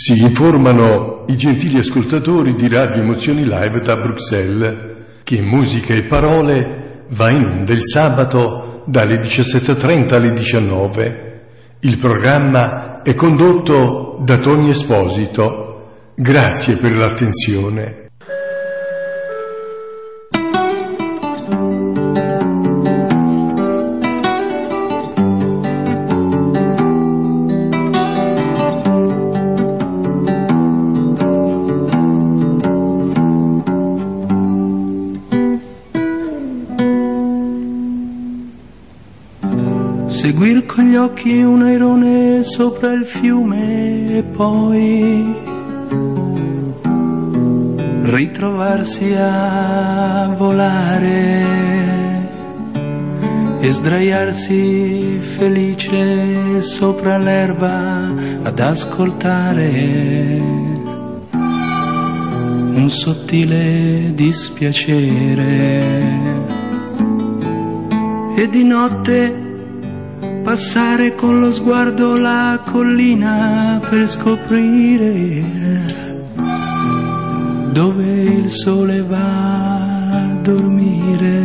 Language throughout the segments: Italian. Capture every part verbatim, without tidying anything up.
Si informano i gentili ascoltatori di Radio Emozioni Live da Bruxelles che Musica e Parole va in onda il sabato dalle diciassette e trenta alle diciannove. Il programma è condotto da Tony Esposito. Grazie per l'attenzione. Seguir con gli occhi un airone sopra il fiume e poi ritrovarsi a volare e sdraiarsi felice sopra l'erba ad ascoltare un sottile dispiacere e di notte passare con lo sguardo la collina per scoprire dove il sole va a dormire,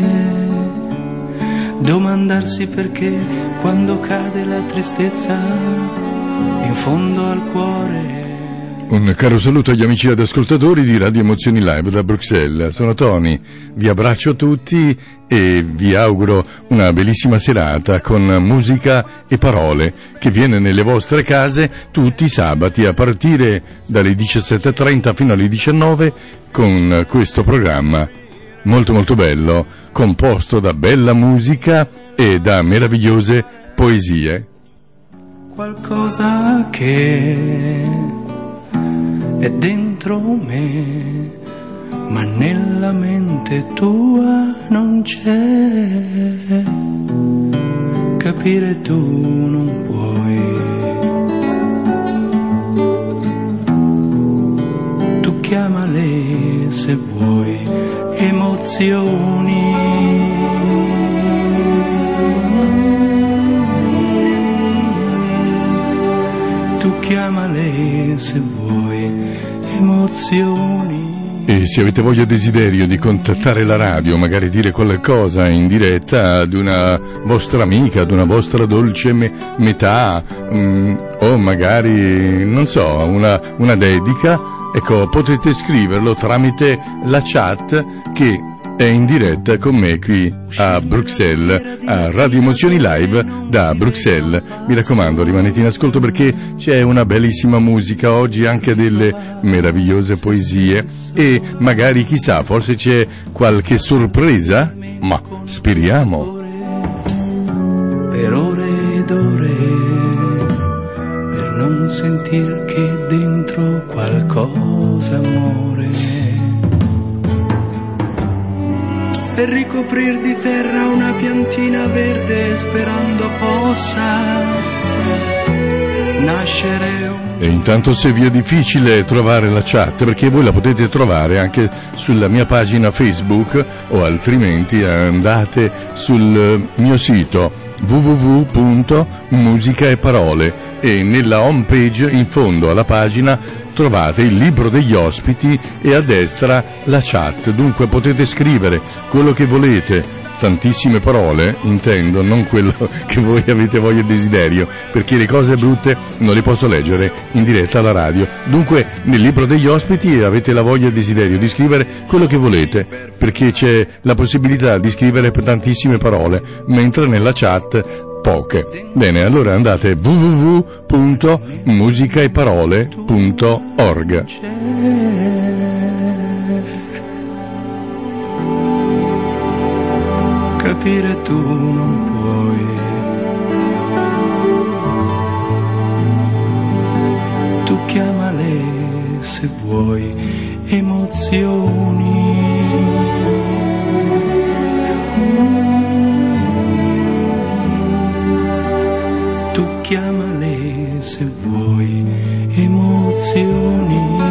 domandarsi perché quando cade la tristezza in fondo al cuore. Un caro saluto agli amici ed ascoltatori di Radio Emozioni Live da Bruxelles. Sono Tony, vi abbraccio tutti e vi auguro una bellissima serata con Musica e Parole che viene nelle vostre case tutti i sabati a partire dalle diciassette e trenta fino alle diciannove con questo programma molto molto bello, composto da bella musica e da meravigliose poesie. Qualcosa che è dentro me, ma nella mente tua non c'è. Capire tu non puoi. Tu chiamale se vuoi emozioni. Tu chiamale se vuoi emozioni. E se avete voglia e desiderio di contattare la radio, magari dire qualcosa in diretta ad una vostra amica, ad una vostra dolce me- metà, um, o magari, non so, una, una dedica, ecco, potete scriverlo tramite la chat che è in diretta con me qui a Bruxelles, a Radio Emozioni Live da Bruxelles. Mi raccomando, rimanete in ascolto perché c'è una bellissima musica oggi, anche delle meravigliose poesie e magari, chissà, forse c'è qualche sorpresa, ma speriamo. Per ore ed ore, per non sentir che dentro qualcosa muore. Per ricoprir di terra una piantina verde sperando possa nascere un... E intanto, se vi è difficile trovare la chat, perché voi la potete trovare anche sulla mia pagina Facebook o altrimenti andate sul mio sito w w w punto musica e parole e nella home page in fondo alla pagina trovate il libro degli ospiti e a destra la chat, dunque potete scrivere quello che volete, tantissime parole, intendo, non quello che voi avete voglia e desiderio, perché le cose brutte non le posso leggere in diretta alla radio. Dunque nel libro degli ospiti avete la voglia e desiderio di scrivere quello che volete, perché c'è la possibilità di scrivere tantissime parole, mentre nella chat poche. Bene, allora andate w w w punto musica e parole punto org. Capire tu non puoi. Tu chiamale se vuoi emozioni. Tu chiamale se vuoi emozioni.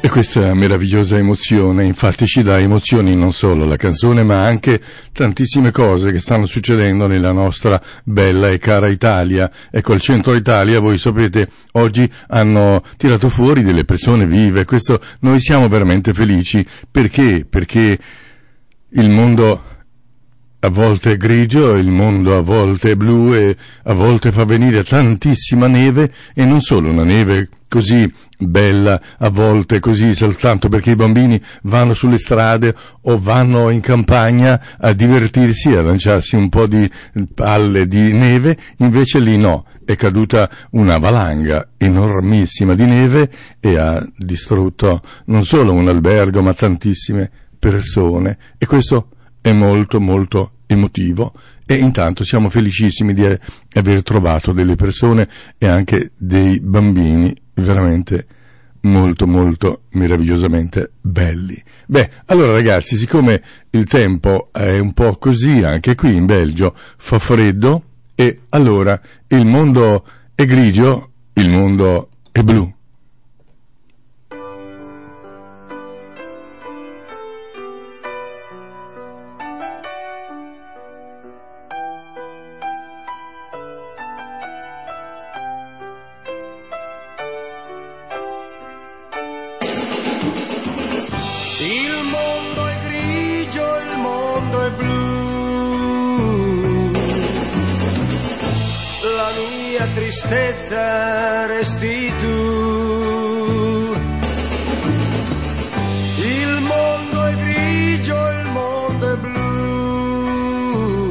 E questa meravigliosa emozione, infatti, ci dà emozioni non solo la canzone, ma anche tantissime cose che stanno succedendo nella nostra bella e cara Italia. Ecco, al centro Italia, voi sapete, oggi hanno tirato fuori delle persone vive. Questo noi siamo veramente felici. Perché? Perché il mondo a volte è grigio, il mondo a volte è blu e a volte fa venire tantissima neve, e non solo una neve così bella, a volte così soltanto perché i bambini vanno sulle strade o vanno in campagna a divertirsi, a lanciarsi un po' di palle di neve, invece lì no, è caduta una valanga enormissima di neve e ha distrutto non solo un albergo ma tantissime persone, e questo è molto molto emotivo. E intanto siamo felicissimi di aver trovato delle persone e anche dei bambini veramente molto molto meravigliosamente belli. Beh, allora ragazzi, siccome il tempo è un po' così, anche qui in Belgio fa freddo, e allora il mondo è grigio, il mondo è blu. Tristezza resti tu, il mondo è grigio, il mondo è blu,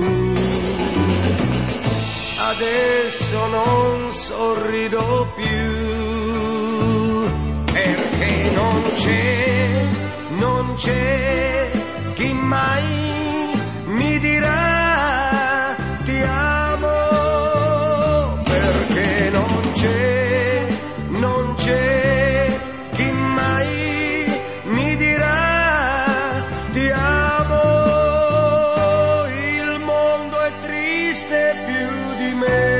adesso non sorrido più, perché non c'è, non c'è chi mai mi dirà ti amo. Non c'è, non c'è chi mai mi dirà ti amo. Il mondo è triste più di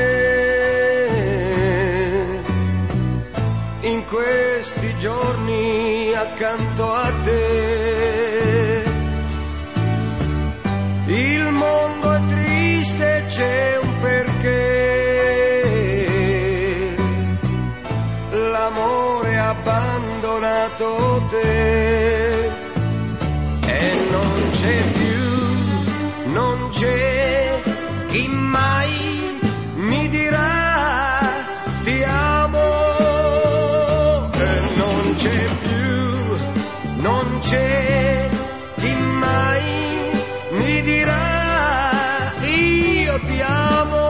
me in questi giorni accanto a te. Il mondo è triste, c'è un perché. L'amore ha abbandonato te e non c'è più, non c'è chi mai mi dirà ti amo. E non c'è più, non c'è chi mai mi dirà io ti amo.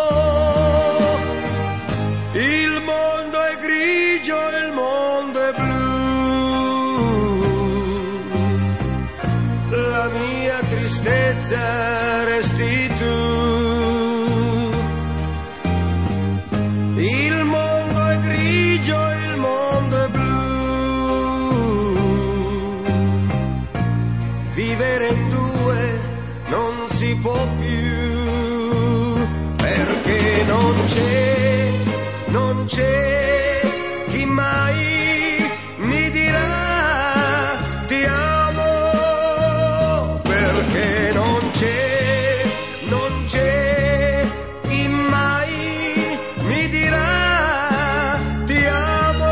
Il mondo è grigio, il mondo è blu, la mia tristezza resti tu. Il mondo è grigio, il mondo è blu, vivere in due non si può più, perché non c'è, non c'è chi mai mi dirà ti amo, perché non c'è, non c'è chi mai mi dirà ti amo,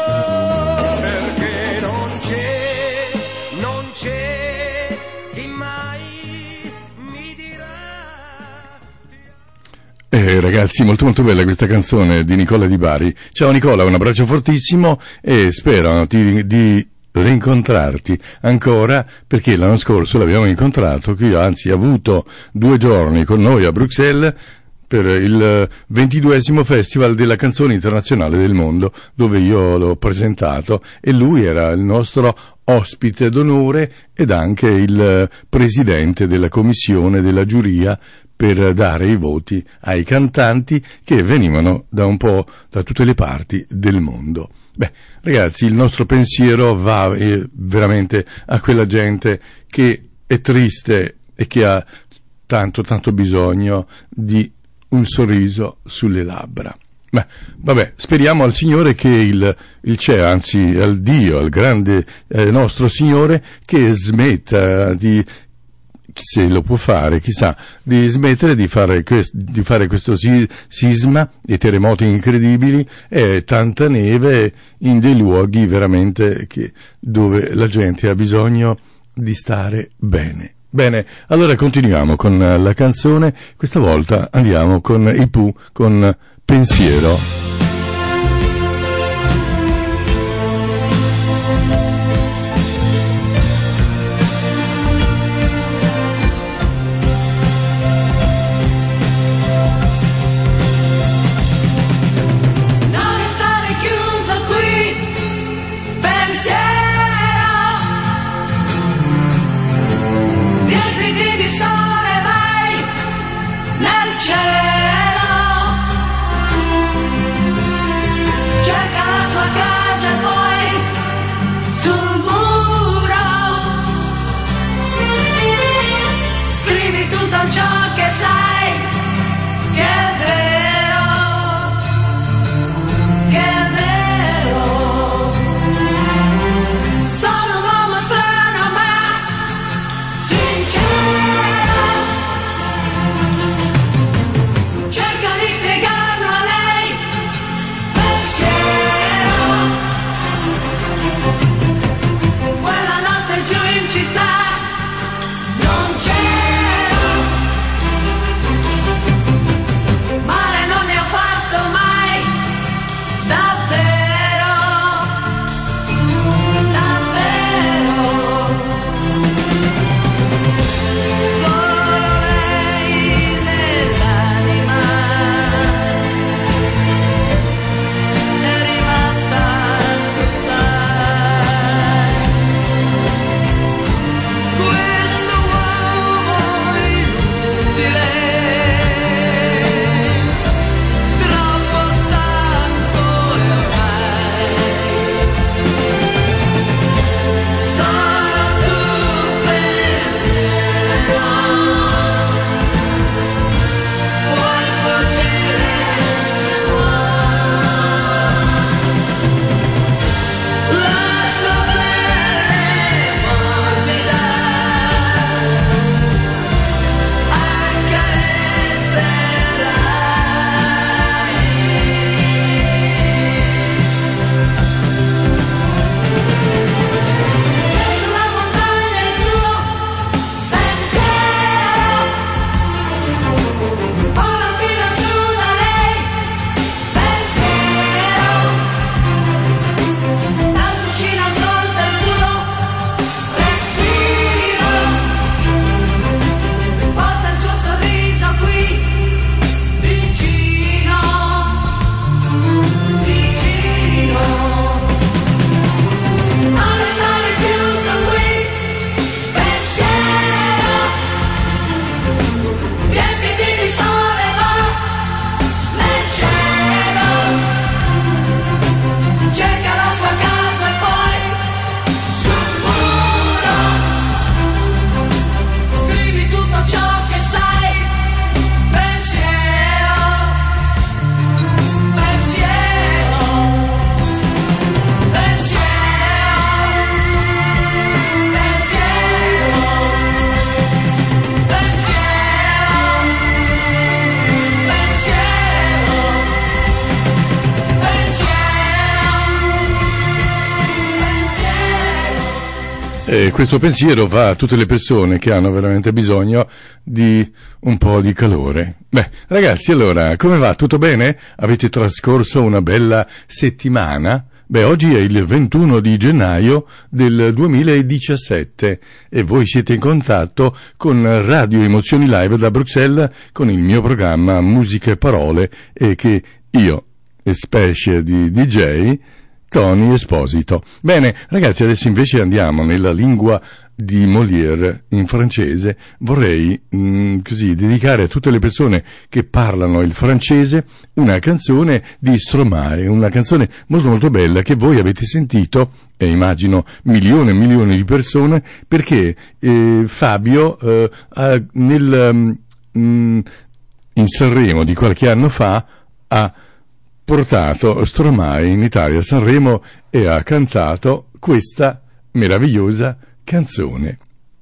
perché non c'è, non c'è chi mai mi dirà ti amo. Eh, ragazzi, molto molto bella questa canzone di Nicola Di Bari. Ciao Nicola, un abbraccio fortissimo e spero di, di rincontrarti ancora, perché l'anno scorso l'abbiamo incontrato qui, anzi ha avuto due giorni con noi a Bruxelles per il ventiduesimo Festival della Canzone Internazionale del Mondo, dove io l'ho presentato e lui era il nostro ospite d'onore ed anche il presidente della commissione della giuria per dare i voti ai cantanti che venivano da un po' da tutte le parti del mondo. Beh, ragazzi, il nostro pensiero va eh, veramente a quella gente che è triste e che ha tanto tanto bisogno di un sorriso sulle labbra. Beh, vabbè, speriamo al Signore che il, il c'è, anzi al Dio, al grande eh, nostro Signore, che smetta di, se lo può fare, chissà, di smettere di fare, quest, di fare questo si, sisma e terremoti incredibili e tanta neve in dei luoghi veramente che, dove la gente ha bisogno di stare bene. Bene, allora continuiamo con la canzone, questa volta andiamo con i Pooh, con Pensiero. E questo pensiero va a tutte le persone che hanno veramente bisogno di un po' di calore. Beh, ragazzi, allora, come va? Tutto bene? Avete trascorso una bella settimana? Beh, oggi è il ventuno di gennaio del duemiladiciassette e voi siete in contatto con Radio Emozioni Live da Bruxelles con il mio programma Musica e Parole e che io, specie di D J, Tony Esposito. Bene, ragazzi, adesso invece andiamo nella lingua di Molière in francese. Vorrei mh, così dedicare a tutte le persone che parlano il francese una canzone di Stromae, una canzone molto molto bella che voi avete sentito, e immagino milioni e milioni di persone, perché eh, Fabio eh, ha nel, mh, in Sanremo di qualche anno fa ha portato Stromae in Italia a Sanremo e ha cantato questa meravigliosa canzone.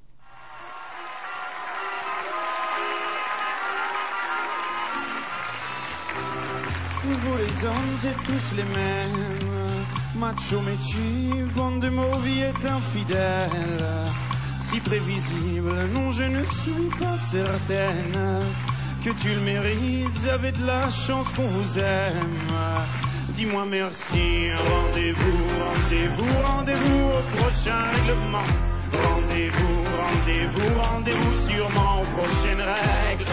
Vous les hommes êtes tous les mêmes, macho métier, bande de mauviettes infidèles, si prévisible, non je ne suis pas certaine que tu le mérites, vous avez de la chance qu'on vous aime. Dis-moi merci, rendez-vous, rendez-vous, rendez-vous au prochain règlement. Rendez-vous, rendez-vous, rendez-vous sûrement aux prochaines règles.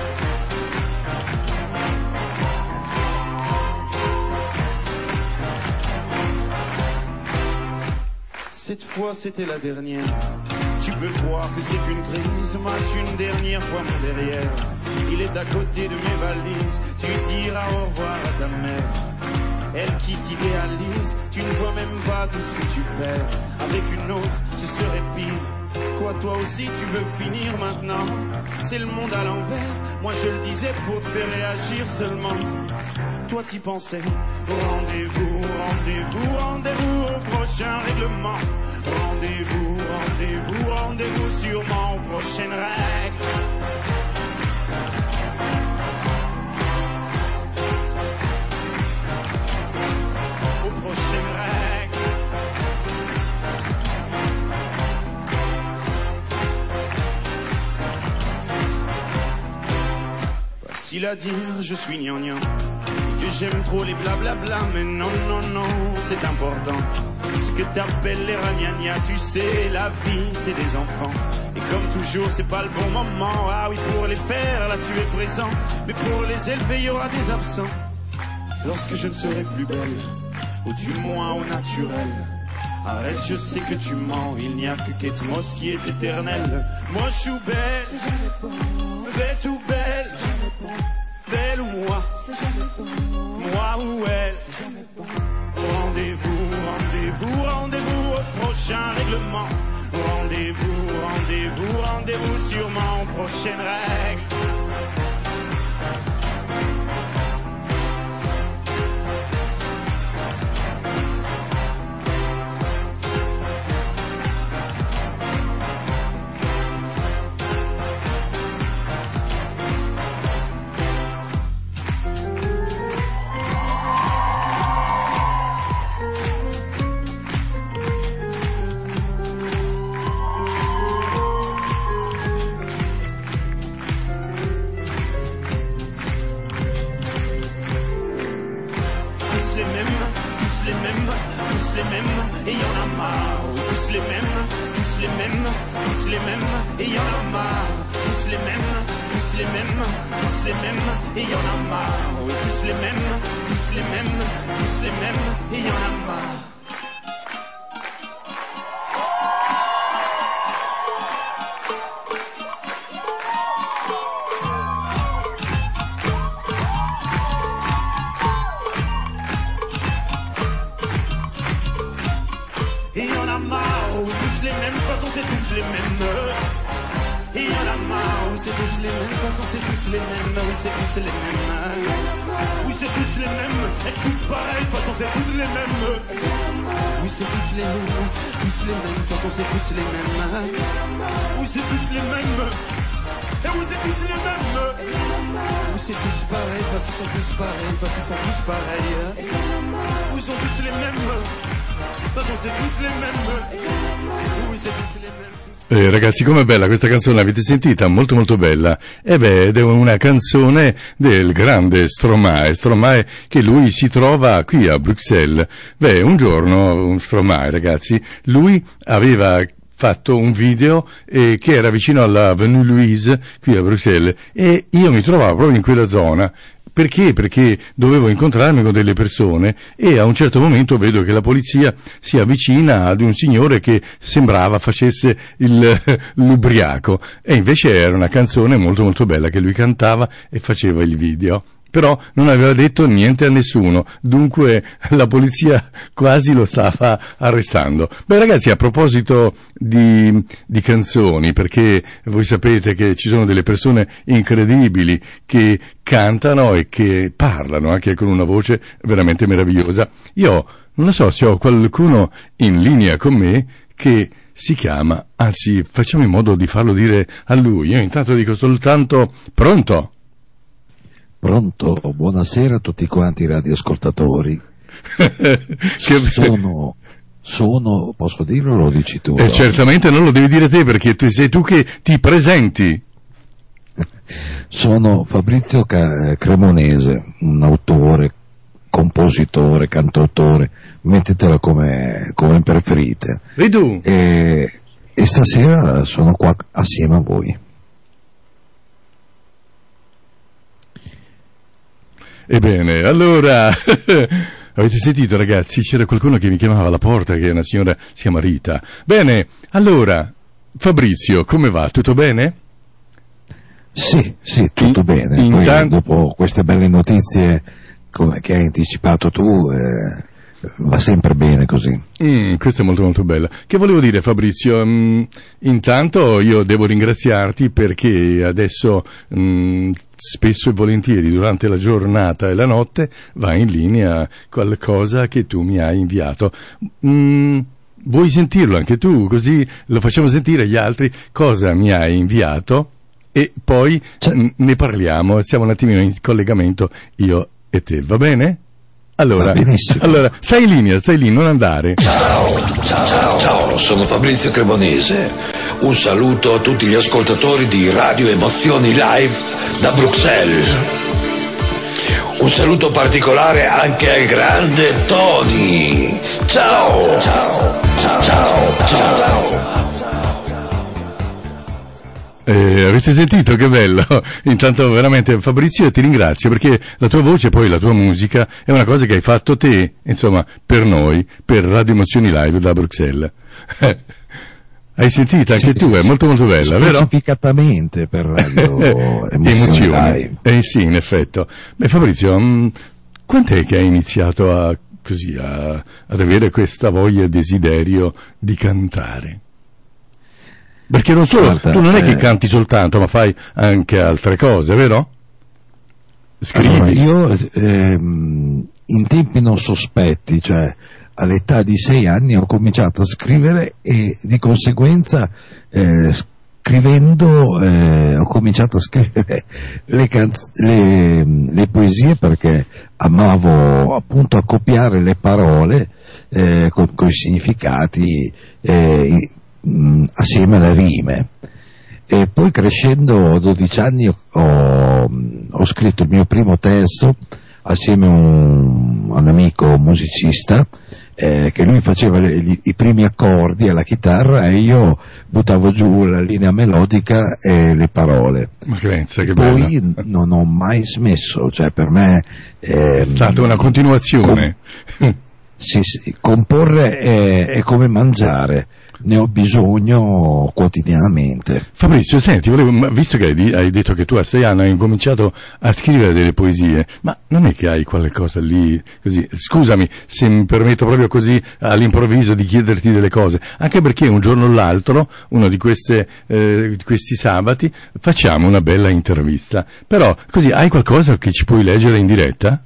Cette fois c'était la dernière. Tu peux croire que c'est une crise, mate une dernière fois mon derrière. Il est à côté de mes valises, tu diras au revoir à ta mère. Elle qui t'idéalise, tu ne vois même pas tout ce que tu perds. Avec une autre, ce serait pire. Quoi, toi aussi tu veux finir maintenant? C'est le monde à l'envers, moi je le disais pour te faire réagir seulement. Toi t'y pensais. Rendez-vous, rendez-vous, rendez-vous au prochain règlement. Rendez-vous, rendez-vous, rendez-vous sûrement aux prochaines règles. Aux prochaines règles. Facile à dire, je suis gnangnan, que j'aime trop les blablabla, mais non, non, non, c'est important. Ce que t'appelles les ragnagnas, tu sais, la vie, c'est des enfants. Et comme toujours, c'est pas le bon moment. Ah oui, pour les faire, là tu es présent. Mais pour les élever, il y aura des absents. Lorsque je ne serai plus belle, ou du moins au naturel. Arrête, je sais que tu mens, il n'y a que Kate Moss qui est éternelle. Moi je suis belle, belle ou belle, belle ou moi, moi ou elle. Rendez-vous, rendez-vous, rendez-vous au prochain règlement. Rendez-vous, rendez-vous, rendez-vous sûrement aux prochaines règles. Eh, ragazzi, com'è bella questa canzone, l'avete sentita? Molto molto bella. E beh, ed è una canzone del grande Stromae, Stromae che lui si trova qui a Bruxelles. Beh, un giorno, un Stromae, ragazzi, lui aveva fatto un video eh, che era vicino alla Avenue Louise qui a Bruxelles e io mi trovavo proprio in quella zona. Perché? Perché dovevo incontrarmi con delle persone e a un certo momento vedo che la polizia si avvicina ad un signore che sembrava facesse il, l'ubriaco e invece era una canzone molto molto bella che lui cantava e faceva il video. però non aveva detto niente a nessuno, dunque la polizia quasi lo stava arrestando. Beh ragazzi, a proposito di, di canzoni, perché voi sapete che ci sono delle persone incredibili che cantano e che parlano anche con una voce veramente meravigliosa. Io non lo so se ho qualcuno in linea con me che si chiama, anzi facciamo in modo di farlo dire a lui. Io intanto dico soltanto pronto? Pronto, buonasera a tutti quanti i radioascoltatori. sono, sono, posso dirlo o lo dici tu? Eh, certamente non lo devi dire te, perché tu, sei tu che ti presenti. Sono Fabrizio Cremonese, un autore, compositore, cantautore, mettetela come, come preferite. E tu? E, e stasera sono qua assieme a voi. Ebbene, allora, avete sentito ragazzi, c'era qualcuno che mi chiamava alla porta, che è una signora, si chiama Rita. Bene, allora, Fabrizio, come va? Tutto bene? Sì, sì, tutto in, bene. In Poi tan- dopo queste belle notizie, come che hai anticipato tu, eh, va sempre bene così. Mm, questa è molto molto bella. Che volevo dire Fabrizio, mm, intanto io devo ringraziarti perché adesso mm, spesso e volentieri durante la giornata e la notte va in linea qualcosa che tu mi hai inviato. Mm, vuoi sentirlo anche tu, così lo facciamo sentire agli altri cosa mi hai inviato e poi n- ne parliamo, siamo un attimino in collegamento io e te, va bene? Allora, allora, stai in linea, stai lì, non andare. Ciao, ciao, ciao, ciao, sono Fabrizio Cremonese. Un saluto a tutti gli ascoltatori di Radio Emozioni Live da Bruxelles. Un saluto particolare anche al grande Tony. Ciao, ciao, ciao, ciao, ciao. Eh, avete sentito che bello? Intanto veramente Fabrizio ti ringrazio perché la tua voce e poi la tua musica è una cosa che hai fatto te, insomma, per noi, per Radio Emozioni Live da Bruxelles. Hai sentito anche sì, tu, sì, è molto molto bella, vero? Specificatamente per Radio Emozioni Live. Eh sì, in effetto. Beh Fabrizio, mh, quant'è che hai iniziato a, così, a, ad avere questa voglia e desiderio di cantare? Perché non solo, Guarda, tu non è eh, che canti soltanto, ma fai anche altre cose, vero? Scrivi. Allora, io ehm, in tempi non sospetti, cioè all'età di sei anni ho cominciato a scrivere e di conseguenza eh, scrivendo eh, ho cominciato a scrivere le, canz- le, le poesie perché amavo appunto accoppiare le parole eh, con, con i significati eh, assieme alle rime. E poi crescendo a dodici anni ho, ho scritto il mio primo testo assieme a un, a un amico musicista eh, che lui faceva le, gli, i primi accordi alla chitarra e io buttavo giù la linea melodica e le parole. Ma che pensa, che poi bello. Non ho mai smesso, cioè per me eh, è stata una continuazione. Com- sì, sì, comporre è, è come mangiare, ne ho bisogno quotidianamente. Fabrizio, senti, volevo, visto che hai, hai detto che tu a sei anni hai incominciato a scrivere delle poesie, ma non è che hai qualche cosa lì, così, scusami se mi permetto proprio così all'improvviso di chiederti delle cose, anche perché un giorno o l'altro, uno di, queste, eh, di questi sabati, facciamo una bella intervista, però così hai qualcosa che ci puoi leggere in diretta?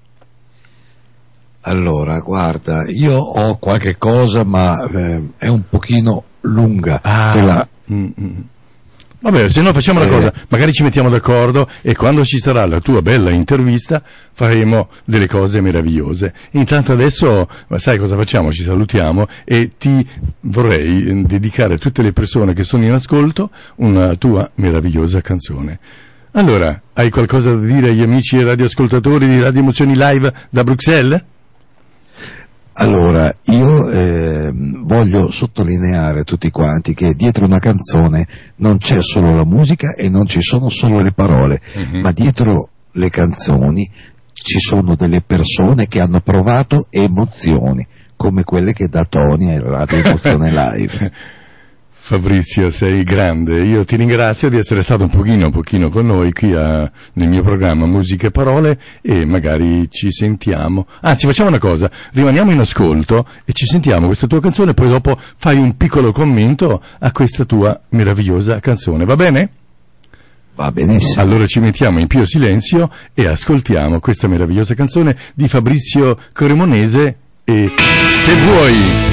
Allora, guarda, io ho qualche cosa, ma eh, è un pochino lunga. Ah, la... mm, mm. Vabbè, se no facciamo una eh... cosa, magari ci mettiamo d'accordo e quando ci sarà la tua bella intervista faremo delle cose meravigliose. Intanto adesso, sai cosa facciamo? Ci salutiamo e ti vorrei dedicare a tutte le persone che sono in ascolto una tua meravigliosa canzone. Allora, hai qualcosa da dire agli amici e radioascoltatori di Radio Emozioni Live da Bruxelles? Allora, io eh, voglio sottolineare a tutti quanti che dietro una canzone non c'è solo la musica e non ci sono solo le parole, uh-huh. ma dietro le canzoni ci sono delle persone che hanno provato emozioni, come quelle che dà Tony a Radio Emozione Live. Fabrizio, sei grande, io ti ringrazio di essere stato un pochino, un pochino con noi qui a, nel mio programma Musica e Parole, e magari ci sentiamo, anzi facciamo una cosa, rimaniamo in ascolto e ci sentiamo questa tua canzone, poi dopo fai un piccolo commento a questa tua meravigliosa canzone, va bene? Va benissimo. Allora ci mettiamo in pio silenzio e ascoltiamo questa meravigliosa canzone di Fabrizio Cremonese e Se vuoi.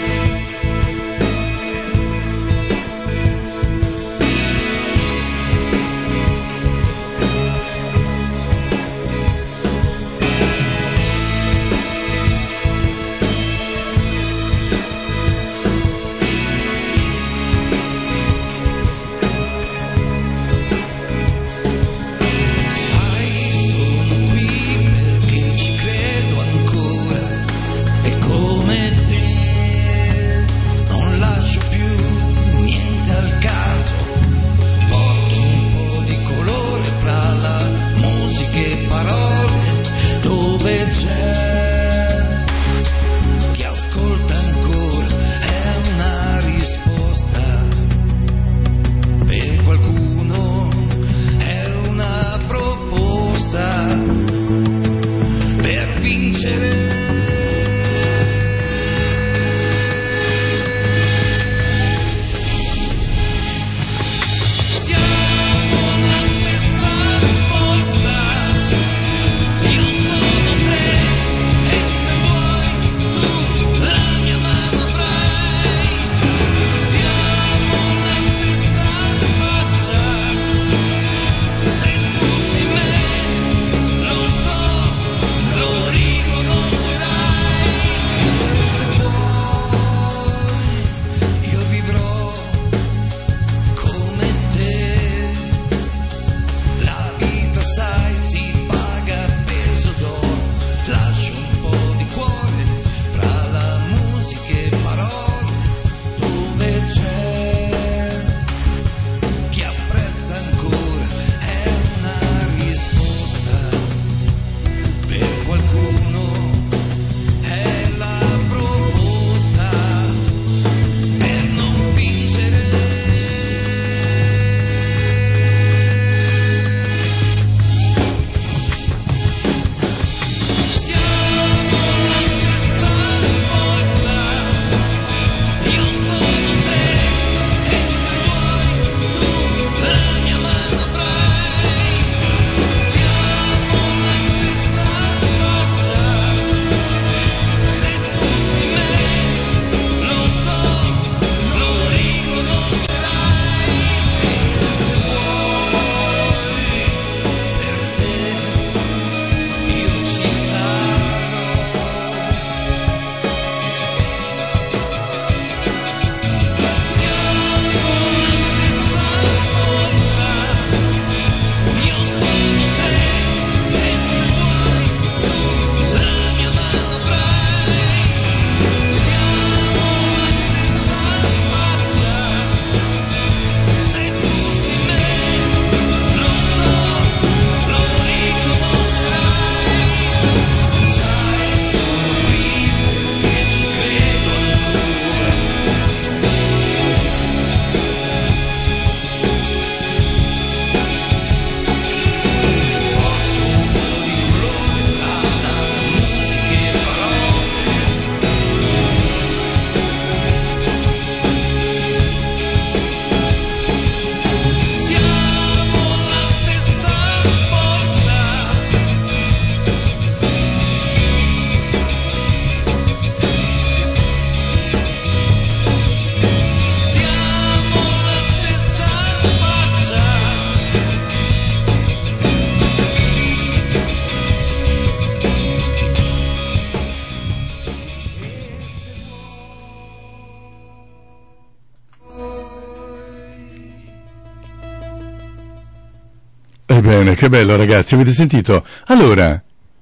Bene, che bello ragazzi, avete sentito? Allora,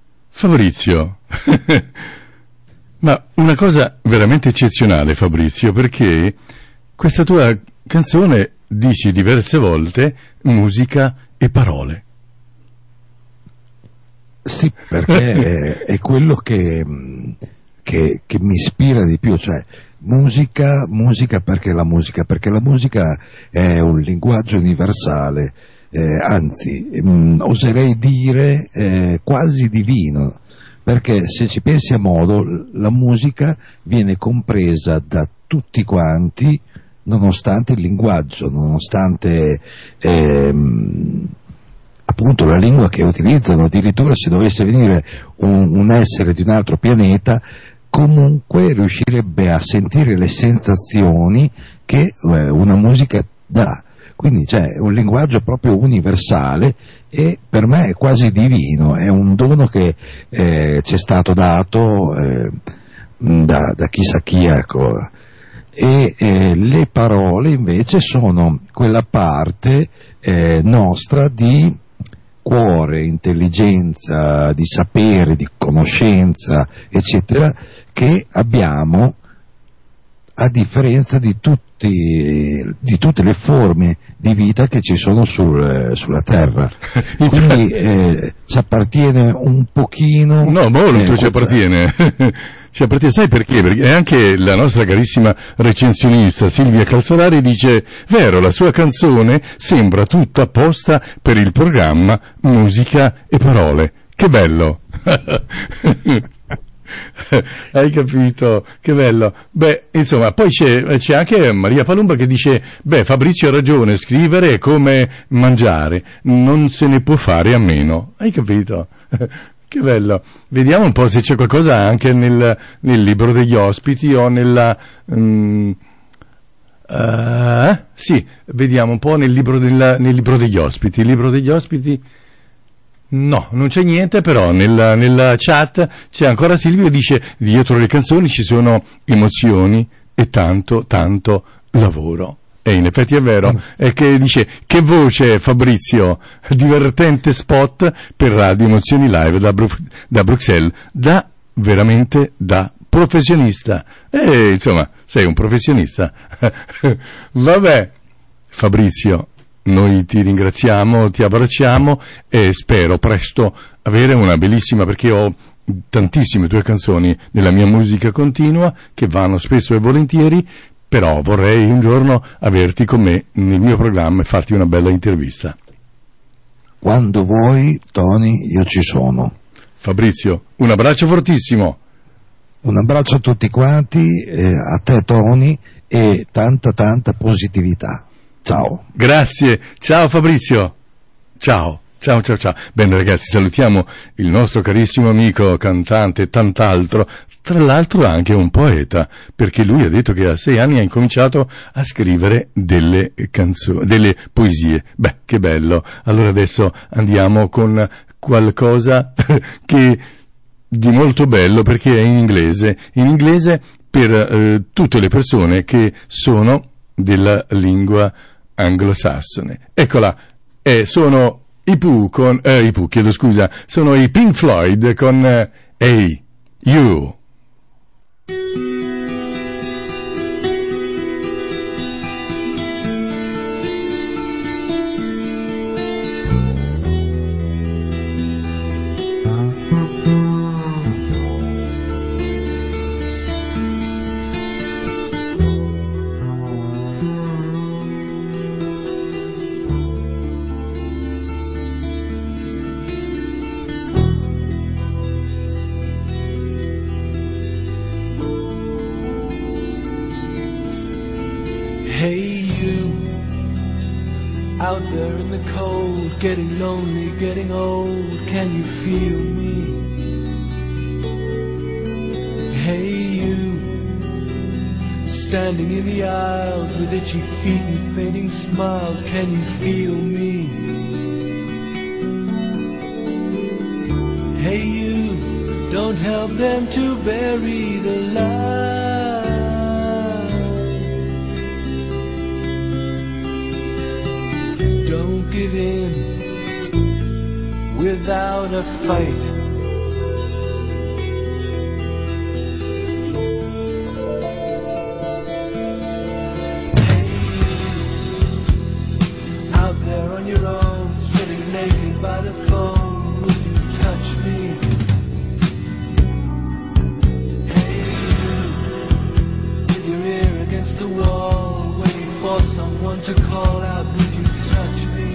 Fabrizio, ma una cosa veramente eccezionale Fabrizio, perché questa tua canzone dici diverse volte musica e parole. Sì, perché è, è quello che, che, che mi ispira di più, cioè musica, musica perché la musica? Perché la musica è un linguaggio universale, eh, anzi, mh, oserei dire eh, quasi divino, perché se ci pensi a modo, la musica viene compresa da tutti quanti, nonostante il linguaggio, nonostante ehm, appunto la lingua che utilizzano. Addirittura se dovesse venire un, un essere di un altro pianeta, comunque riuscirebbe a sentire le sensazioni che eh, una musica dà. Quindi c'è cioè, un linguaggio proprio universale e per me è quasi divino, è un dono che eh, ci è stato dato eh, da, da chissà chi, ecco. E eh, le parole invece sono quella parte eh, nostra di cuore, intelligenza, di sapere, di conoscenza, eccetera, che abbiamo a differenza di tutti, di tutte le forme di vita che ci sono sul, sulla Terra. Quindi eh, ci appartiene un pochino. No, molto eh, ci appartiene. Ci appartiene, sai perché? Perché anche la nostra carissima recensionista Silvia Calzolari dice: vero, la sua canzone sembra tutta apposta per il programma Musica e Parole. Che bello! Hai capito? Che bello. Beh, insomma, poi c'è, c'è anche Maria Palumba che dice: beh, Fabrizio ha ragione, scrivere è come mangiare, non se ne può fare a meno. Hai capito? Che bello. Vediamo un po' se c'è qualcosa anche nel, nel libro degli ospiti o nella... Um, uh, sì, vediamo un po' nel libro, della, nel libro degli ospiti. Il libro degli ospiti... No, non c'è niente, però nella, nella chat c'è ancora Silvio che dice: dietro le canzoni ci sono emozioni e tanto, tanto lavoro. E in effetti è vero, è che dice: che voce Fabrizio, divertente spot per Radio Emozioni Live da, Bru- da Bruxelles, da veramente da professionista. E insomma, sei un professionista. Vabbè, Fabrizio, noi ti ringraziamo, ti abbracciamo e spero presto avere una bellissima, perché ho tantissime tue canzoni nella mia musica continua che vanno spesso e volentieri, però vorrei un giorno averti con me nel mio programma e farti una bella intervista. Quando vuoi, Tony, io ci sono. Fabrizio, un abbraccio fortissimo. Un abbraccio a tutti quanti, eh, a te Tony, e tanta tanta positività. Ciao. Grazie, ciao Fabrizio. Ciao, ciao, ciao, ciao. Bene ragazzi, salutiamo il nostro carissimo amico, cantante e tant'altro, tra l'altro anche un poeta, perché lui ha detto che a sei anni ha incominciato a scrivere delle canzoni, delle poesie. Beh, che bello. Allora adesso andiamo con qualcosa che di molto bello, perché è in inglese, in inglese per eh, tutte le persone che sono della lingua anglosassone. Eccola, eh, sono i Pooh con, eh, i Pooh, chiedo scusa, sono i Pink Floyd con eh, Hey, You. Out there in the cold, getting lonely, getting old, can you feel me? Hey you, standing in the aisles with itchy feet and fading smiles, can you feel me? Hey you, don't help them to bury the light. Don't give in without a fight. Hey, out there on your own, sitting naked by the phone, would you touch me? Hey, with your to call out, would you touch me?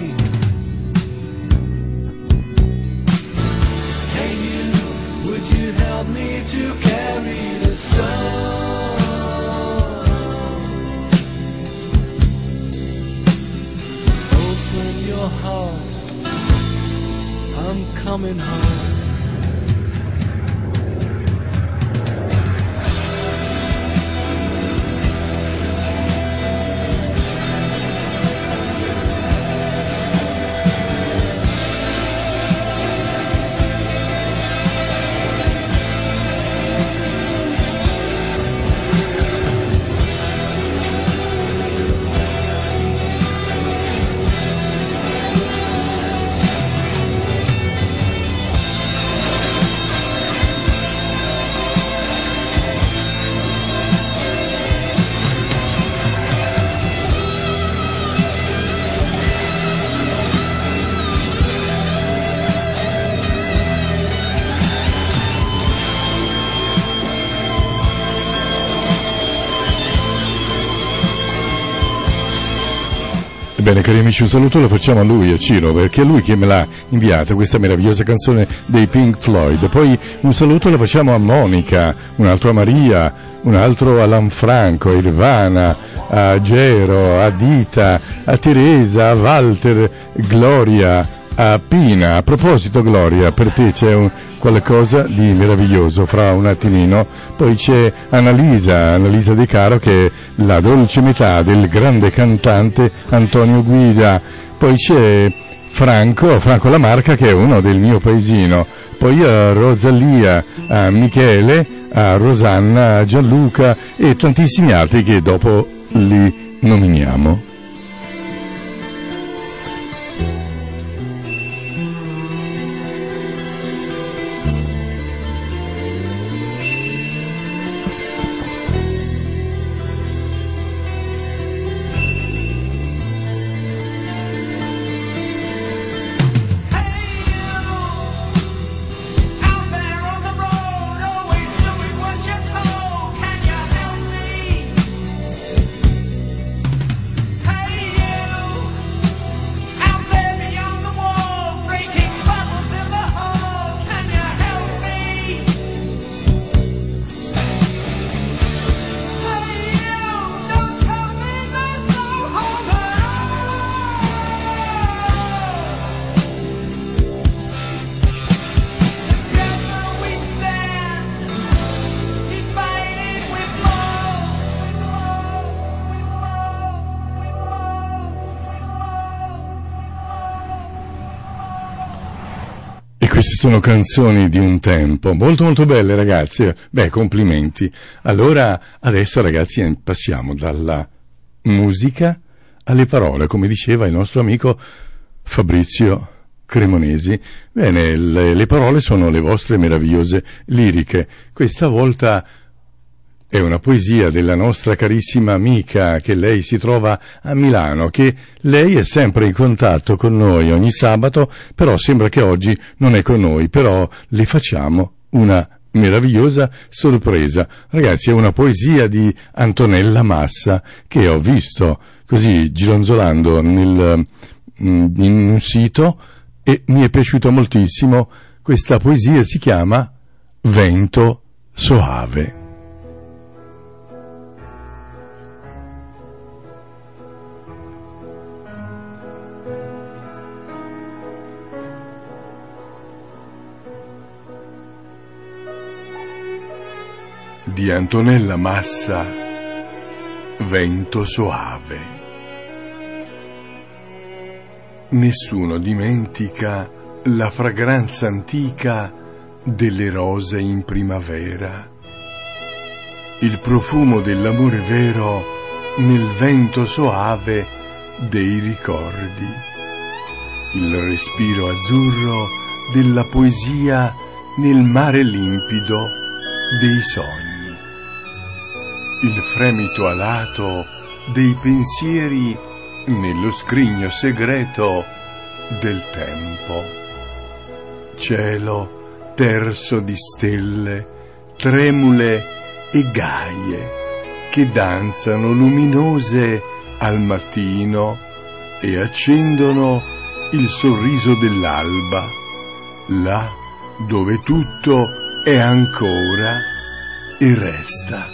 Hey you, would you help me to carry the stone? Open your heart, I'm coming home. Bene, cari amici, un saluto lo facciamo a lui, a Ciro, perché è lui che me l'ha inviata, questa meravigliosa canzone dei Pink Floyd. Poi un saluto lo facciamo a Monica, un altro a Maria, un altro a Lanfranco, a Irvana, a Gero, a Dita, a Teresa, a Walter, Gloria, a Pina. A proposito, Gloria, per te c'è un qualcosa di meraviglioso fra un attimino. Poi c'è Annalisa, Annalisa De Caro, che è la dolce metà del grande cantante Antonio Guida. Poi c'è Franco, Franco Lamarca, che è uno del mio paesino. Poi a Rosalia, a Michele, a Rosanna, a Gianluca e tantissimi altri che dopo li nominiamo. Queste sono canzoni di un tempo, molto molto belle, ragazzi. Beh, complimenti. Allora, adesso, ragazzi, passiamo dalla musica alle parole, come diceva il nostro amico Fabrizio Cremonesi. Bene, le, le parole sono le vostre meravigliose liriche. Questa volta è una poesia della nostra carissima amica, che lei si trova a Milano, che lei è sempre in contatto con noi ogni sabato, però sembra che oggi non è con noi, però le facciamo una meravigliosa sorpresa. Ragazzi, è una poesia di Antonella Massa che ho visto così gironzolando nel, in un sito e mi è piaciuta moltissimo. Questa poesia si chiama Vento Soave. Di Antonella Massa, Vento soave. Nessuno dimentica la fragranza antica delle rose in primavera, il profumo dell'amore vero nel vento soave dei ricordi, il respiro azzurro della poesia nel mare limpido dei sogni, il fremito alato dei pensieri nello scrigno segreto del tempo. Cielo terso di stelle, tremule e gaie, che danzano luminose al mattino e accendono il sorriso dell'alba, là dove tutto è ancora e resta.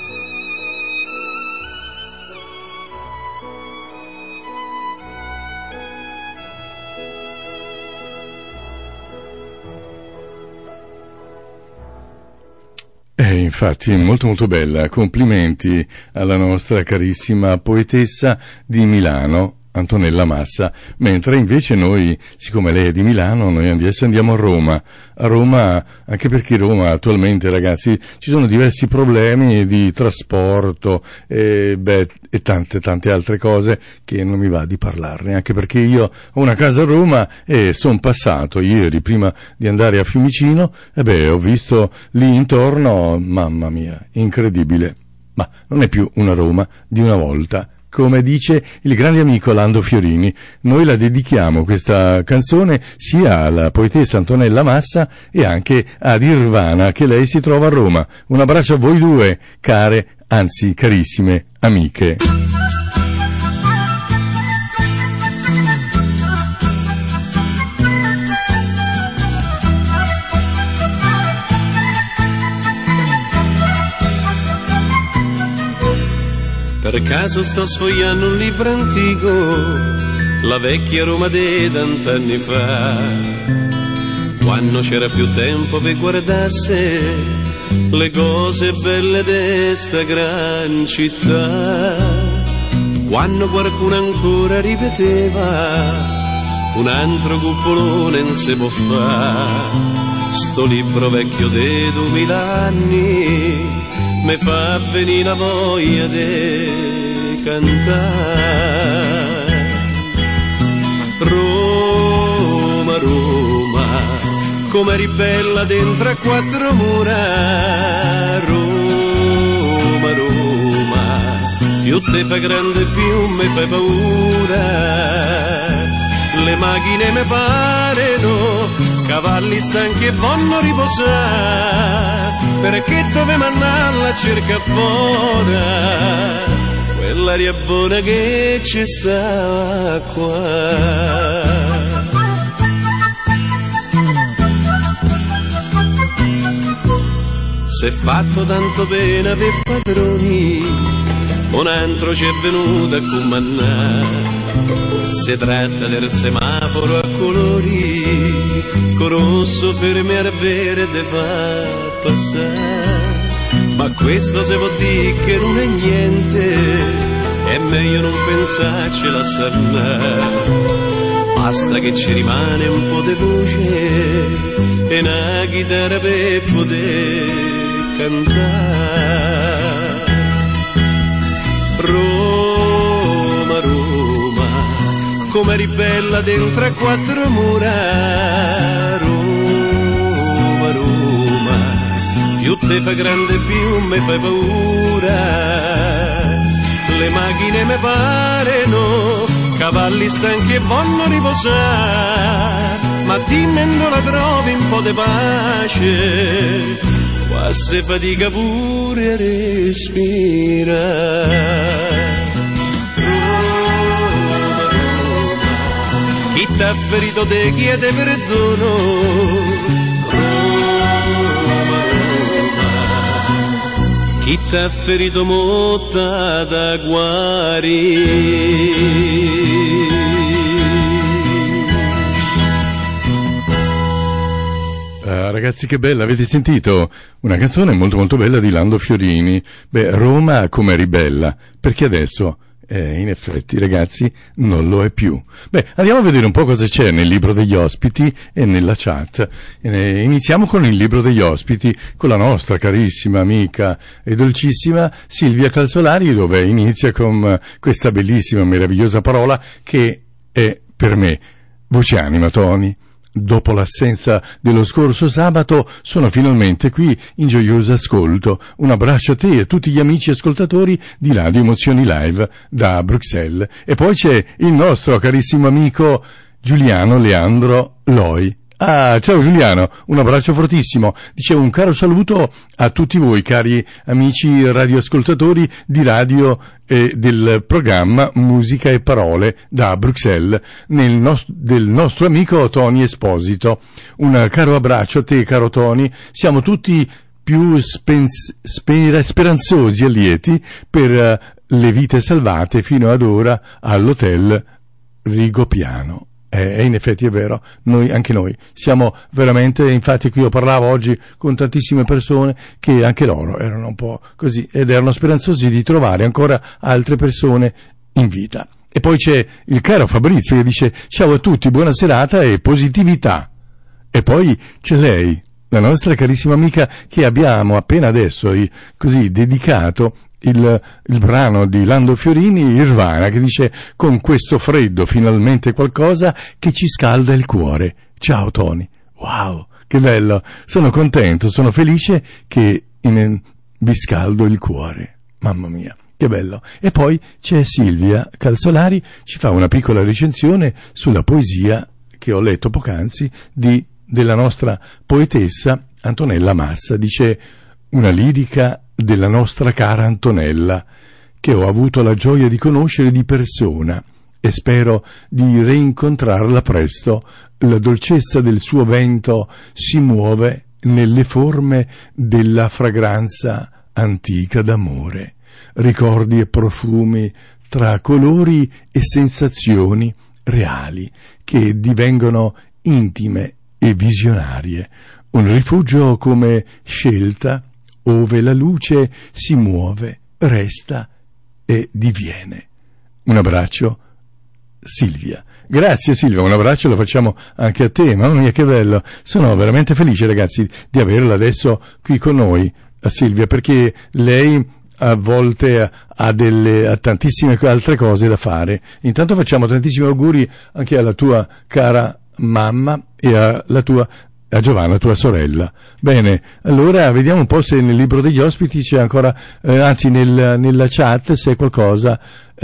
Eh, infatti, molto molto bella. Complimenti alla nostra carissima poetessa di Milano, Antonella Massa, mentre invece noi, siccome lei è di Milano, noi adesso andiamo a Roma. A Roma, anche perché Roma attualmente, ragazzi, ci sono diversi problemi di trasporto e, beh, e tante tante altre cose che non mi va di parlarne, anche perché io ho una casa a Roma e sono passato ieri, prima di andare a Fiumicino, e beh, ho visto lì intorno, mamma mia, incredibile, ma non è più una Roma di una volta. Come dice il grande amico Lando Fiorini, noi la dedichiamo questa canzone sia alla poetessa Antonella Massa e anche ad Irvana, che lei si trova a Roma. Un abbraccio a voi due, care, anzi carissime amiche. Per caso sto sfogliando un libro antico, la vecchia Roma di tant'anni fa, quando c'era più tempo per guardasse le cose belle di sta gran città, quando qualcuno ancora ripeteva un altro cupolone non si può fa. Sto libro vecchio di duemila anni mi fa venire la voglia di cantare. Roma, Roma, come eri bella dentro a quattro mura. Roma, Roma, più te fa grande più mi fai paura. Le macchine mi pareno, cavalli stanchi e vanno a riposare, perché dovevamo andare a cercare fuori quell'aria buona che ci stava qua. S'è fatto tanto bene per padroni, un altro ci è venuto a comandare. Si tratta del semaforo a colori, con rosso fermi al verde fa passare. Ma questo se vuol dire che non è niente, è meglio non pensarci, lasciar andare. Basta che ci rimane un po' di voce e una chitarra per poter cantare. Roma, Roma, come eri bella dentro a quattro mura. Roma, Roma, più te fa grande più mi fai paura. Le macchine mi pareno, cavalli stanchi e vanno a riposare, ma dimmi dove la trovi un po' di pace, qua se fatica pure a respirare. Chi t'ha ferito te chiede perdono. Roma, Roma, chi t'ha ferito mo t'ha da guarire. Ah, ragazzi, che bella, avete sentito? Una canzone molto molto bella di Lando Fiorini. Beh, Roma come eri bella, perché adesso Eh, in effetti, ragazzi, non lo è più. Beh, andiamo a vedere un po' cosa c'è nel libro degli ospiti e nella chat. Eh, iniziamo con il libro degli ospiti, con la nostra carissima amica e dolcissima Silvia Calzolari, dove inizia con questa bellissima, meravigliosa parola che è per me voce, anima, toni. Dopo l'assenza dello scorso sabato sono finalmente qui in gioioso ascolto. Un abbraccio a te e a tutti gli amici ascoltatori di Radio Emozioni Live da Bruxelles. E poi c'è il nostro carissimo amico Giuliano Leandro Loi. Ah, ciao Giuliano, un abbraccio fortissimo. Dicevo un caro saluto a tutti voi, cari amici radioascoltatori di radio e del programma Musica e Parole da Bruxelles, nel nost- del nostro amico Tony Esposito. Un caro abbraccio a te, caro Tony. Siamo tutti più spens- sper- speranzosi e lieti per uh, le vite salvate fino ad ora all'hotel Rigopiano. E in effetti è vero, noi, anche noi siamo veramente, infatti qui io parlavo oggi con tantissime persone che anche loro erano un po' così ed erano speranzosi di trovare ancora altre persone in vita. E poi c'è il caro Fabrizio che dice ciao a tutti, buona serata e positività. E poi c'è lei, la nostra carissima amica che abbiamo appena adesso così dedicato Il, il brano di Lando Fiorini, Irvana, che dice con questo freddo finalmente qualcosa che ci scalda il cuore. Ciao Tony, wow, che bello, sono contento, sono felice che in, vi scaldo il cuore, mamma mia, che bello. E poi c'è Silvia Calzolari, ci fa una piccola recensione sulla poesia che ho letto poc'anzi di, della nostra poetessa Antonella Massa, dice una lirica della nostra cara Antonella, che ho avuto la gioia di conoscere di persona e spero di reincontrarla presto. La dolcezza del suo vento si muove nelle forme della fragranza antica d'amore, ricordi e profumi tra colori e sensazioni reali che divengono intime e visionarie, un rifugio come scelta ove la luce si muove, resta e diviene. Un abbraccio, Silvia. Grazie Silvia, un abbraccio lo facciamo anche a te, mamma mia che bello. Sono veramente felice ragazzi di averla adesso qui con noi, a Silvia, perché lei a volte ha delle ha tantissime altre cose da fare. Intanto facciamo tantissimi auguri anche alla tua cara mamma e alla tua a Giovanna, tua sorella. Bene, allora vediamo un po' se nel libro degli ospiti c'è ancora, eh, anzi nel, nella chat se è qualcosa.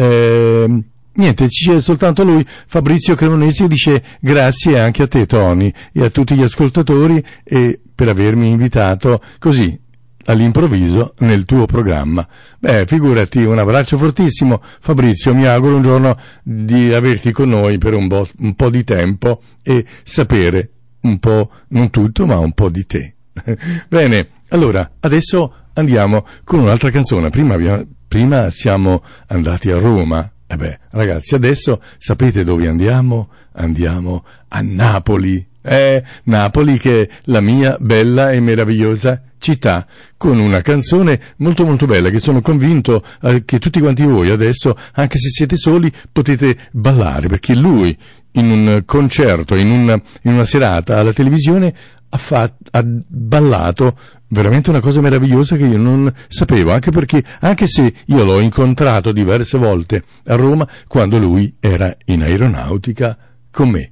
Eh, niente, c'è soltanto lui, Fabrizio Cremonesi, dice grazie anche a te Tony e a tutti gli ascoltatori e per avermi invitato così all'improvviso nel tuo programma. Beh, figurati, un abbraccio fortissimo Fabrizio, mi auguro un giorno di averti con noi per un, bo- un po' di tempo e sapere un po', non tutto, ma un po' di te. Bene, allora, adesso andiamo con un'altra canzone. Prima, abbiamo, prima siamo andati a Roma. E beh, ragazzi, adesso sapete dove andiamo? Andiamo a Napoli. Eh, Napoli che è la mia bella e meravigliosa città, con una canzone molto molto bella che sono convinto eh, che tutti quanti voi adesso, anche se siete soli, potete ballare, perché lui in un concerto, in una, in una serata alla televisione ha, fatto, ha ballato veramente una cosa meravigliosa che io non sapevo, anche perché, anche se io l'ho incontrato diverse volte a Roma quando lui era in aeronautica con me.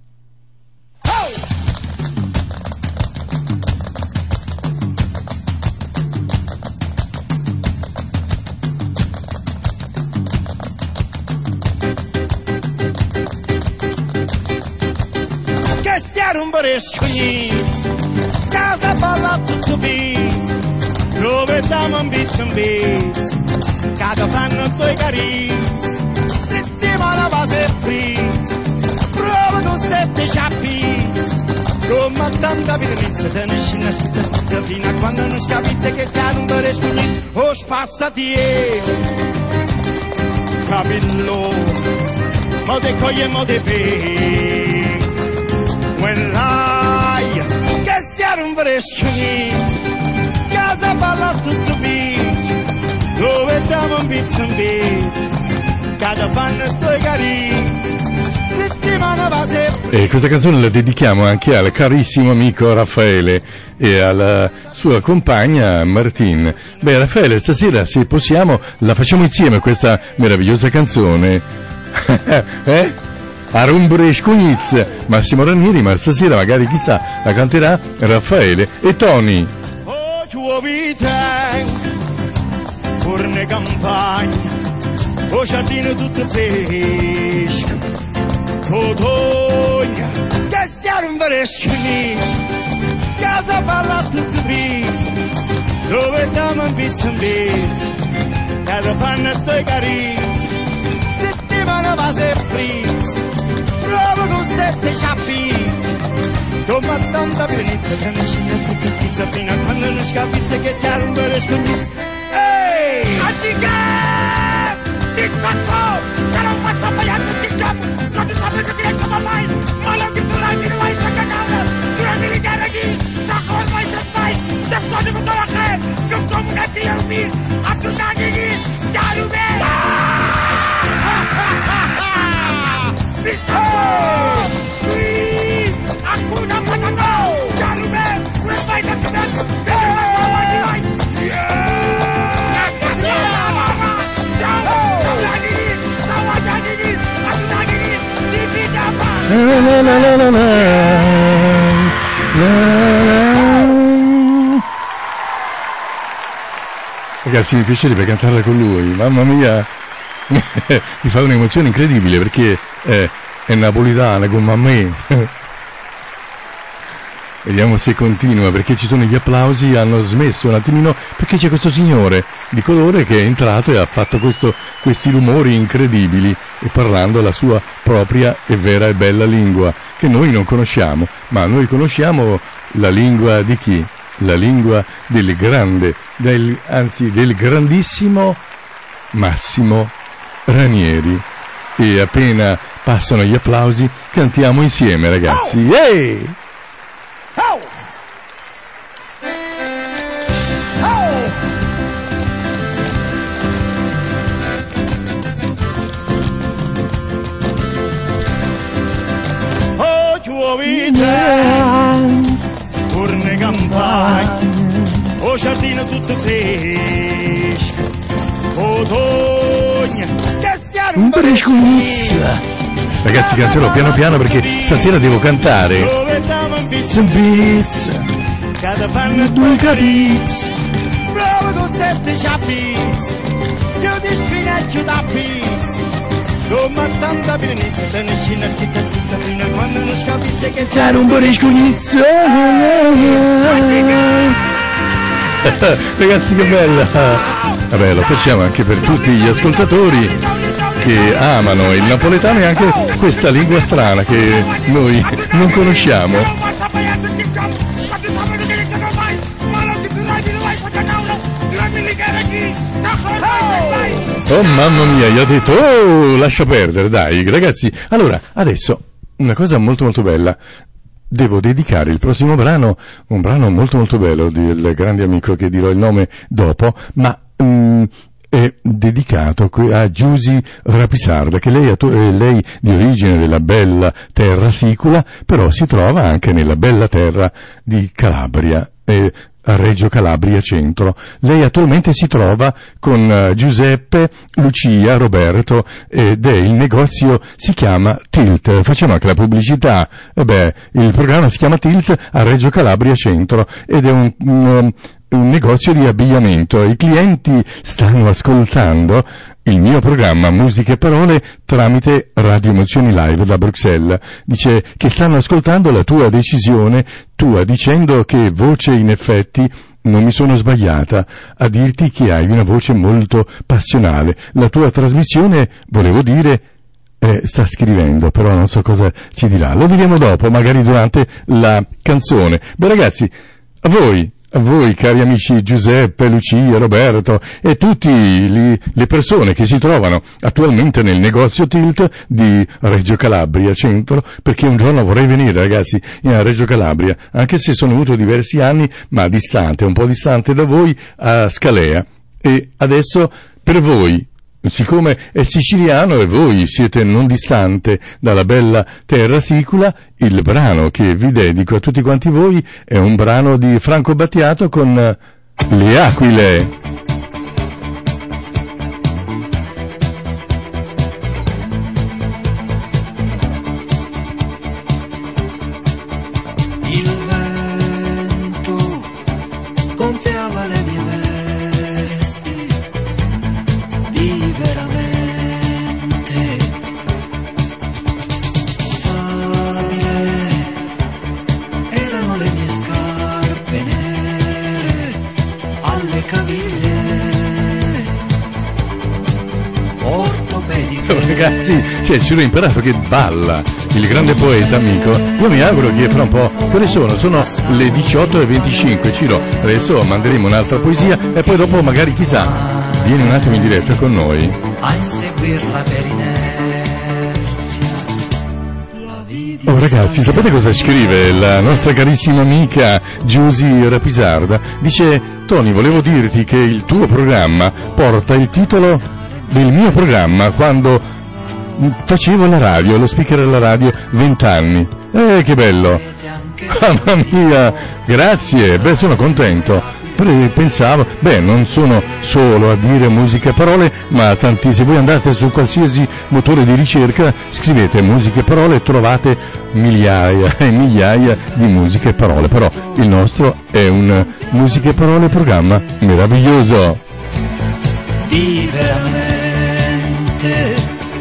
Un Beresconhis, casa balla tutto beats, dove diamo un beats un beats, cada fanno tuoi cariz, strettiamo la base freeze, prova con stette ciappis, come tanta pirnizza, te ne scina schizza, fino a quando non scapizza che sta un Beresconhis, o spassati e capillo, mo te coglie mo te fe. When I che stiamo un Beresconhis, casa balla tutto beats, dove diamo un beats un beats, cada fanno tuoi cariz, strettimano base. E questa canzone la dedichiamo anche al carissimo amico Raffaele e alla sua compagna Martine. Beh Raffaele, stasera se possiamo la facciamo insieme questa meravigliosa canzone. eh? Arum Beresconhis, Massimo Ranieri, ma stasera magari chissà la canterà Raffaele e Tony. Oh tuo vita, corne campagna, oh giardino tutto pesca, cotogna, che stiamo un parecchio casa parla tutto pizzo, dove stiamo un pizzo in pizzo, casa fanno due carizzi, settimana base e frizzo, proprio con stette ciappizzi, come tanta pienezza, se ne scina schizza schizza fino a quando non scapizza che stiamo un parecchio pizzo. Ehi! Anziché! Ti faccio! Se non faccio appaiare tutti i giorni, non ti sapevo che diretto da mai, ma non ti tu l'hai, non vai a cagare, tu l'hai mi richiede chi, sa come fai se fai, se fuori con la che, non come una tia mi, a tu dagli chi, già lo vedi! Mi sto! Qui! A cui non vado no! Già lo vedi! Come fai da te dentro? Vedi ma vai vai! La la la la la la. La la. Ragazzi, mi piacerebbe cantarla con lui, mamma mia, mi fa un'emozione incredibile perché è, è napolitana come a me. Vediamo se continua, perché ci sono gli applausi, hanno smesso un attimino, perché c'è questo signore di colore che è entrato e ha fatto questo, questi rumori incredibili, e parlando la sua propria e vera e bella lingua, che noi non conosciamo, ma noi conosciamo la lingua di chi? La lingua del grande, del, anzi del grandissimo Massimo Ranieri. E appena passano gli applausi, cantiamo insieme, ragazzi. Ehi! Hey! Oh! Oh! Oh, giovine, corne campagne, oh giardino tutto fresco, otogno, che stiamo un pescunizia. Ragazzi, canterò piano piano perché stasera devo cantare. Pizza, cada fanno due carizzi, proprio con stette ciappizzi, io ti sfinaccio da pizza, come tanta pienezza, te ne scina schizza schizza fino a quando non scapizza che sei un pescunizio. Ragazzi, che bella! Vabbè, lo facciamo anche per tutti gli ascoltatori che amano il napoletano e anche questa lingua strana che noi non conosciamo. Oh mamma mia, gli ha detto, oh, lascia perdere, dai, ragazzi. Allora, adesso, una cosa molto molto bella. Devo dedicare il prossimo brano, un brano molto molto bello del grande amico che dirò il nome dopo, ma mm, è dedicato a Giusy Rapisarda, che lei è lei di origine della bella terra sicula, però si trova anche nella bella terra di Calabria, eh, a Reggio Calabria Centro. Lei attualmente si trova con uh, Giuseppe, Lucia, Roberto, ed è il negozio, si chiama Tilt. Facciamo anche la pubblicità. E beh, il programma si chiama Tilt a Reggio Calabria Centro ed è un, un, un negozio di abbigliamento. I clienti stanno ascoltando il mio programma Musiche e Parole tramite Radio Emozioni Live da Bruxelles. Dice che stanno ascoltando la tua decisione, tua, dicendo che voce in effetti non mi sono sbagliata a dirti che hai una voce molto passionale. La tua trasmissione, volevo dire, eh, sta scrivendo, però non so cosa ci dirà. Lo diremo dopo, magari durante la canzone. Beh ragazzi, a voi, a voi cari amici Giuseppe, Lucia, Roberto e tutte le persone che si trovano attualmente nel negozio Tilt di Reggio Calabria Centro, perché un giorno vorrei venire ragazzi in Reggio Calabria, anche se sono venuto diversi anni, ma distante, un po' distante da voi, a Scalea. E adesso per voi, siccome è siciliano e voi siete non distante dalla bella terra sicula, il brano che vi dedico a tutti quanti voi è un brano di Franco Battiato con Le Aquile. Il vento gonfiava le mie vesti di veramente stabile ragazzi, cioè ci l'ho imparato che balla il grande poeta amico. Io mi auguro che fra un po', che ore sono? Sono le diciotto e venticinque, Ciro, adesso manderemo un'altra poesia e poi dopo magari chissà vieni un attimo in diretta con noi a inseguirla per inerzia. Oh ragazzi, sapete cosa scrive la nostra carissima amica Giusy Rapisarda? Dice: Tony, volevo dirti che il tuo programma porta il titolo del mio programma quando facevo la radio, lo speaker alla radio, vent'anni. Eh, che bello! Mamma mia, grazie, beh, sono contento. Pensavo, beh, non sono solo a dire musica e parole, ma tanti, se voi andate su qualsiasi motore di ricerca, scrivete musica e parole e trovate migliaia e migliaia di musiche e parole, però il nostro è un musica e parole programma meraviglioso. Di veramente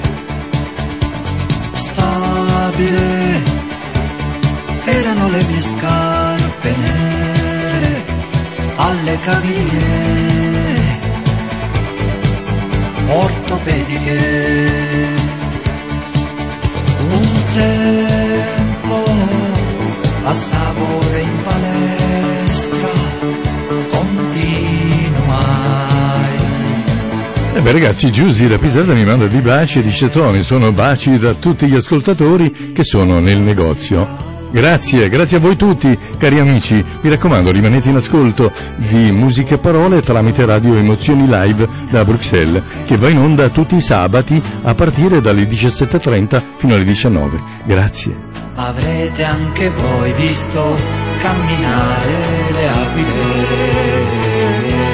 stabile erano le mie scarpe nere alle caviglie ortopediche. Un tempo passavo ore in palestra, continuai. E beh ragazzi, Giusy Rapisarda mi manda dei baci e dice: Tony, sono baci da tutti gli ascoltatori che sono nel negozio. Grazie, grazie a voi tutti, cari amici. Mi raccomando, rimanete in ascolto di Musica e Parole tramite Radio Emozioni Live da Bruxelles, che va in onda tutti i sabati a partire dalle diciassette e trenta fino alle diciannove. Grazie. Avrete anche voi visto camminare le aquile.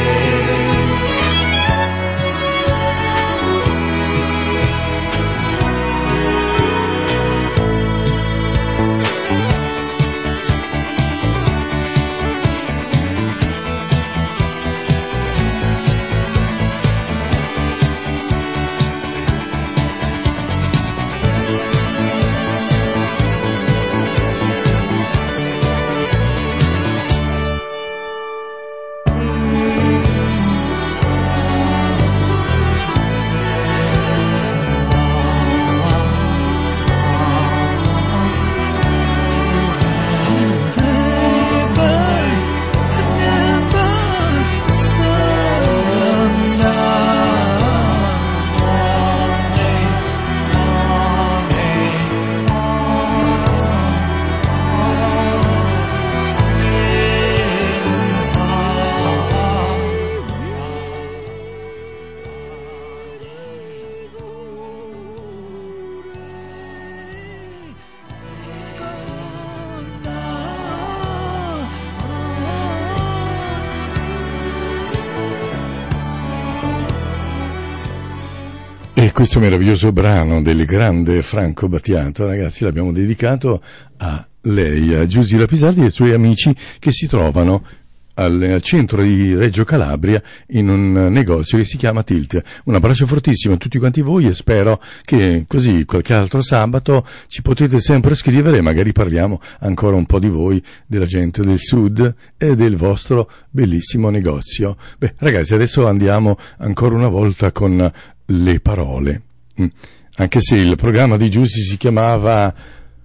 Questo meraviglioso brano del grande Franco Battiato, ragazzi, l'abbiamo dedicato a lei, a Giusy Rapisarda e ai suoi amici che si trovano al, al centro di Reggio Calabria in un negozio che si chiama Tilt. Un abbraccio fortissimo a tutti quanti voi e spero che così qualche altro sabato ci potete sempre scrivere e magari parliamo ancora un po' di voi, della gente del sud e del vostro bellissimo negozio. Beh, ragazzi, adesso andiamo ancora una volta con le parole, anche se il programma di Giusy si chiamava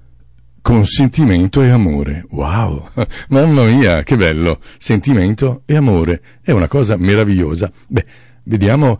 Con sentimento e amore. Wow, mamma mia, che bello! Sentimento e amore è una cosa meravigliosa. Beh, vediamo,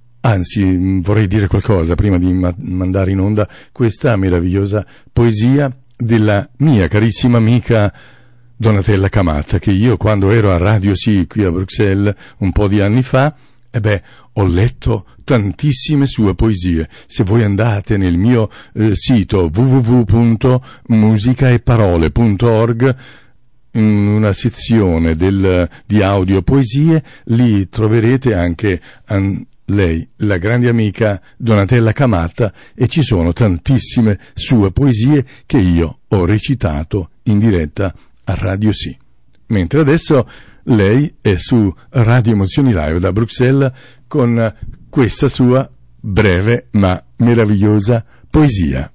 anzi vorrei dire qualcosa prima di ma- mandare in onda questa meravigliosa poesia della mia carissima amica Donatella Camatta, che io quando ero a Radio Sì qui a Bruxelles un po' di anni fa, e beh, ho letto tantissime sue poesie. Se voi andate nel mio eh, sito w w w punto musicaeparole punto org, in una sezione del, di audio poesie, lì troverete anche an, lei, la grande amica Donatella Camatta, e ci sono tantissime sue poesie che io ho recitato in diretta a Radio Sì. Mentre adesso lei è su Radio Emozioni Live da Bruxelles con questa sua breve ma meravigliosa poesia.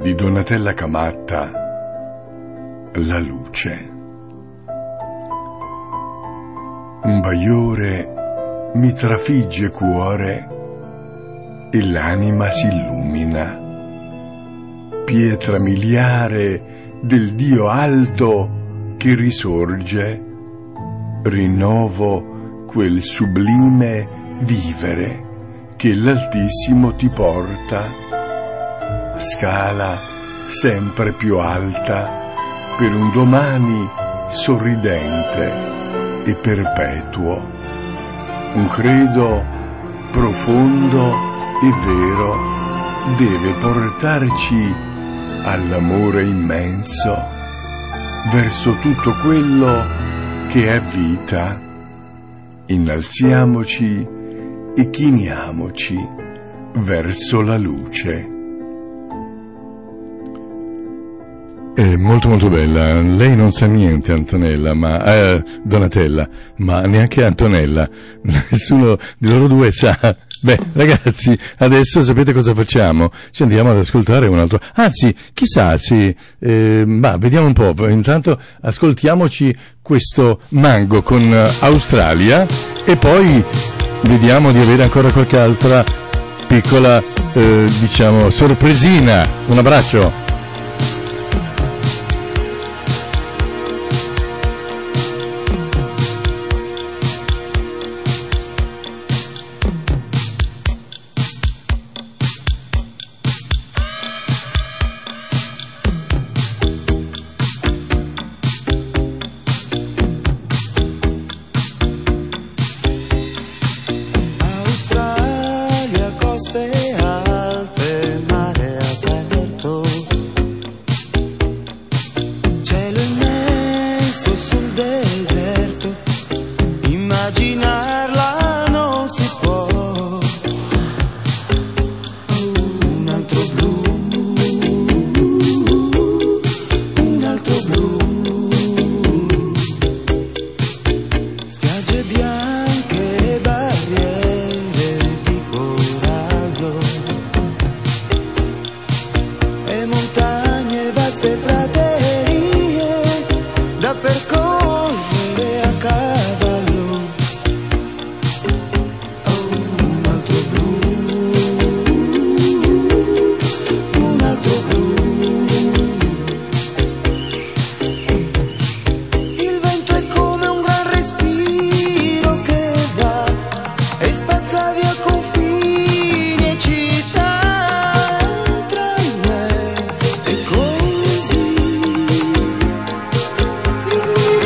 di Donatella Camatta, La luce. Un bagliore mi trafigge cuore e l'anima si illumina, pietra miliare del Dio alto che risorge, rinnovo quel sublime vivere che l'Altissimo ti porta, scala sempre più alta per un domani sorridente e perpetuo, un credo profondo e vero deve portarci all'amore immenso verso tutto quello che è vita. Innalziamoci e chiniamoci verso la luce. È molto molto bella. Lei non sa niente, Antonella, ma eh, Donatella, ma neanche Antonella. Nessuno di loro due sa. Beh, ragazzi, adesso sapete cosa facciamo? Ci andiamo ad ascoltare un altro. Anzi, chissà, sì, eh, ma vediamo un po'. Intanto ascoltiamoci questo Mango con Australia e poi vediamo di avere ancora qualche altra piccola, eh, diciamo, sorpresina. Un abbraccio. Thank you.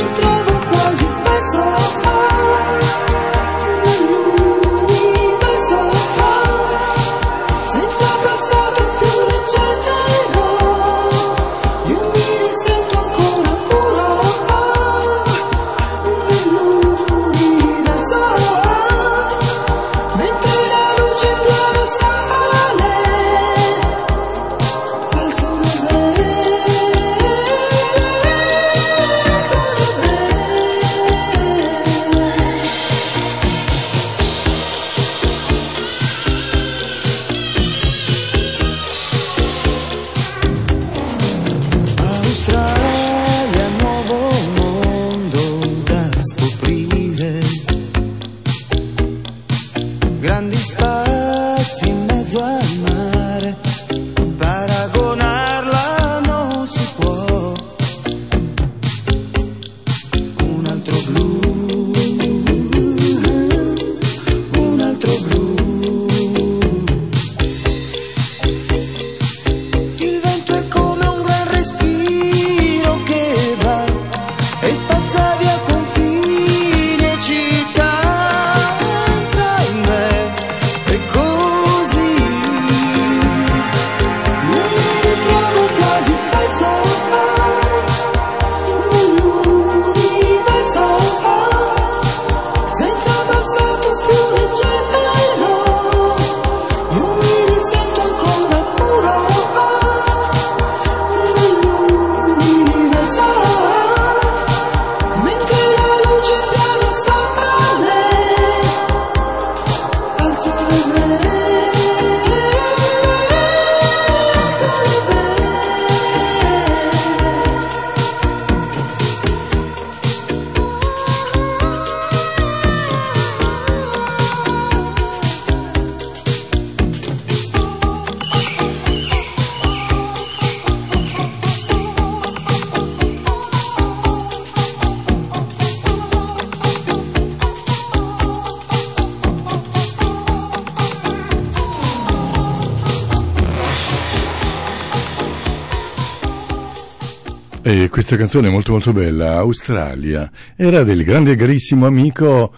E questa canzone è molto molto bella, Australia, era del grande e carissimo amico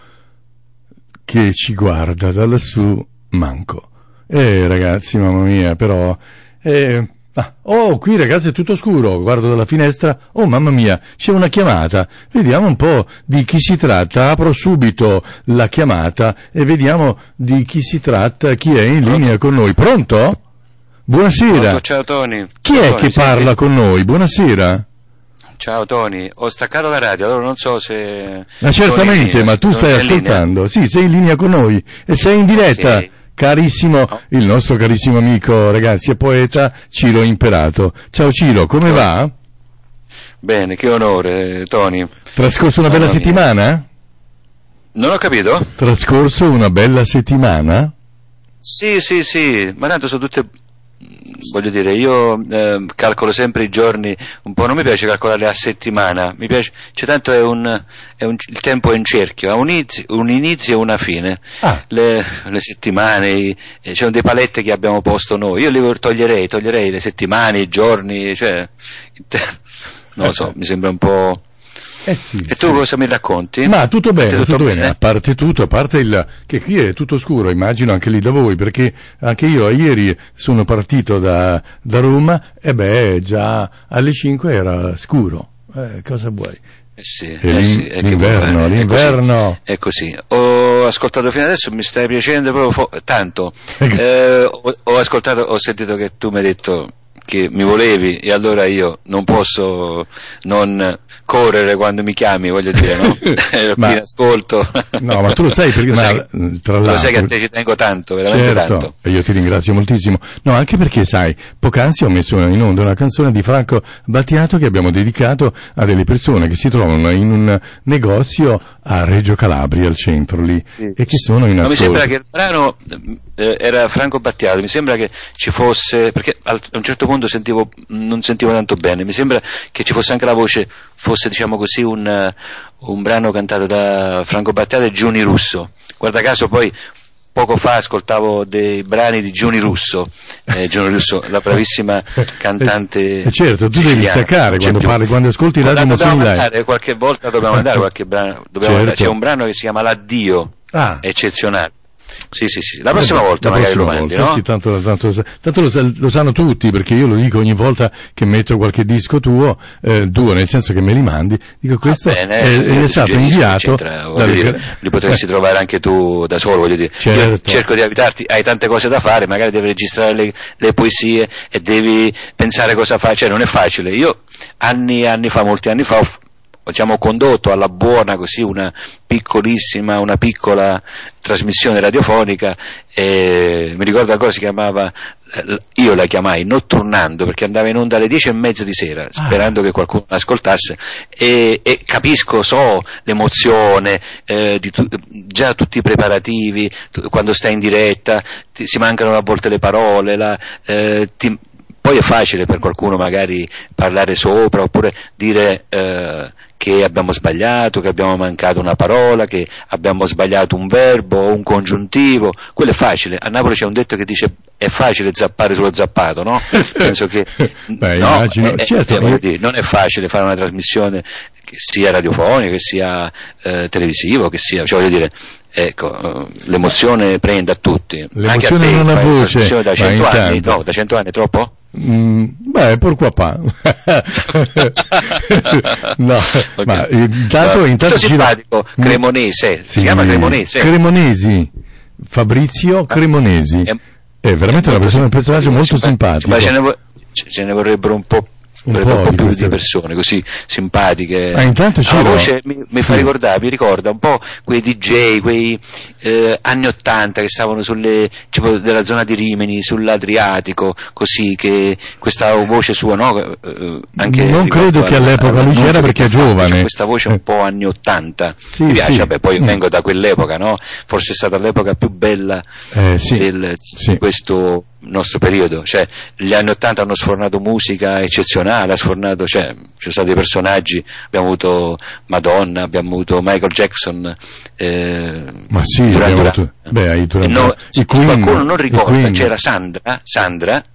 che ci guarda da lassù, Manco. Eh ragazzi, mamma mia, però... Eh, ah, oh, qui ragazzi è tutto scuro, guardo dalla finestra, oh mamma mia, c'è una chiamata, vediamo un po' di chi si tratta, apro subito la chiamata e vediamo di chi si tratta, chi è in linea con noi. Pronto? Buonasera. Pronto, ciao Tony. Chi ciao, è Tony, che parla senti? con noi? Buonasera. Ciao Tony, ho staccato la radio, allora non so se... Ma certamente, Tony, ma tu stai ascoltando, sì, sei in linea con noi e sei in diretta, sì. Carissimo, no. il nostro carissimo amico, ragazzi, e poeta Ciro Imperato. Ciao Ciro, come Ciao. va? Bene, che onore, Tony. Trascorso una bella Mamma mia. settimana? Non ho capito? Trascorso una bella settimana? Sì, sì, sì, ma tanto sono tutte... Voglio dire, io eh, calcolo sempre i giorni, un po' non mi piace calcolarli a settimana, mi piace, cioè tanto è un, è un il tempo è in cerchio, ha un inizio, un inizio e una fine. Ah. Le, le settimane, i, eh, ci sono dei paletti che abbiamo posto noi, io li toglierei, toglierei le settimane, i giorni, cioè, il te- non lo so, mi sembra un po'... Eh sì, e tu sì. cosa mi racconti? Ma tutto bene, Tutto tutto bene, bene? a parte tutto, a parte il che qui è tutto scuro, immagino anche lì da voi, perché anche io ieri sono partito da, da Roma e beh, già alle cinque era scuro, eh, cosa vuoi? Eh sì, E eh l'in- sì, è che l'inverno, vuoi, eh, l'inverno. È così, è così. Ho ascoltato fino adesso, mi stai piacendo proprio fo- tanto. Eh, ho, ho ascoltato, ho sentito che tu mi hai detto che mi volevi e allora io non posso non correre quando mi chiami, voglio dire, no? Ma- Mi ascolto. No, ma tu lo sai perché, Lo ma, sai, tra lo l'altro, sai che a te ci tengo tanto, veramente certo, tanto. e io ti ringrazio moltissimo. No, anche perché, sai, poc'anzi ho messo in onda una canzone di Franco Battiato che abbiamo dedicato a delle persone che si trovano in un negozio a Reggio Calabria, al centro lì, Sì. e che sono in Ma mi ascolto. sembra che il brano eh, era Franco Battiato, mi sembra che ci fosse, perché al- a un certo punto sentivo, non sentivo tanto bene, mi sembra che ci fosse anche la voce, fosse diciamo così un, eh, un brano cantato da Franco Battiato e Giuni Russo. Guarda caso poi poco fa ascoltavo dei brani di Giuni Russo, eh, Giuni Russo, la bravissima cantante. Eh, certo, tu devi siciliana. staccare C'è quando più. parli, quando ascolti Radio Guarda, dobbiamo Emozioni Live. mandare, qualche volta dobbiamo mandare qualche brano, dobbiamo Certo. mandare. C'è un brano che si chiama L'addio, Ah. eccezionale. Sì, sì, sì, la prossima volta La magari prossima lo mandi, volta, no? sì, tanto, tanto, tanto lo, sa- lo sanno tutti, perché io lo dico ogni volta che metto qualche disco tuo, eh, tuo nel senso che me li mandi, dico questo Va bene, è, eh, è stato suggerisco, inviato eccetera, voglio dalle- dire, li potresti trovare anche tu da solo, voglio dire. Io Certo. cerco di aiutarti, hai tante cose da fare, magari devi registrare le, le poesie e devi pensare cosa fare, cioè non è facile. Io anni e anni fa, molti anni fa, ho f- diciamo, condotto alla buona così una piccolissima, una piccola trasmissione radiofonica e mi ricordo ancora si chiamava, eh, io la chiamai Notturnando perché andava in onda alle dieci e mezza di sera sperando che qualcuno ascoltasse e, e capisco, so l'emozione, eh, di tu, già tutti i preparativi, tu, quando stai in diretta ti, si mancano a volte le parole, la, eh, ti, poi è facile per qualcuno magari parlare sopra oppure dire eh, che abbiamo sbagliato, che abbiamo mancato una parola, che abbiamo sbagliato un verbo o un congiuntivo, quello è facile. A Napoli c'è un detto che dice è facile zappare sullo zappato, no? Penso che Beh, no, immagino, è- certo, è- voglio dire, non è facile fare una trasmissione che sia radiofonica, che sia eh, televisivo, che sia, cioè voglio dire, ecco, eh, l'emozione prende a tutti. Anche a L'emozione te, non ha fai una voce, trasmissione da ma cento anni, intanto- no, da cento anni è troppo? Mm, beh, pourquoi pas? No, Ok. ma intanto, No, intanto molto ci- simpatico, Cremonese, Sì, si chiama Cremonese. Cremonesi, Fabrizio Cremonesi. È- È veramente una persona, un personaggio molto simpatico. simpatico. Ma ce ne, vo- ce- ce ne vorrebbero un po', Un vorrebbero po' un po' di più queste- di persone così simpatiche. Ah, intanto Ah, la Ciro- voce mi, mi sì. fa ricordare, mi ricorda un po' quei D J, quei eh, anni ottanta che stavano sulle, tipo della zona di Rimini, sull'Adriatico, così che questa voce sua, no? Eh, anche Non ricordo credo che alla- all'epoca lui all'annuncio c'era che perché è ti ha fatto, giovane. c'è questa voce un po' anni ottanta. Sì, mi piace, sì. vabbè, poi Mm. vengo da quell'epoca, no? Forse è stata l'epoca più bella Eh, sì, del, sì. di questo nostro periodo, cioè gli anni ottanta hanno sfornato musica eccezionale, ha sfornato, cioè ci sono stati personaggi, abbiamo avuto Madonna, abbiamo avuto Michael Jackson, eh, Ma sì, Duran abbiamo Duran. avuto- beh, hai Duran E no, Duran. I Queen, qualcuno non i ricorda, Queen. c'era Sandra, Sandra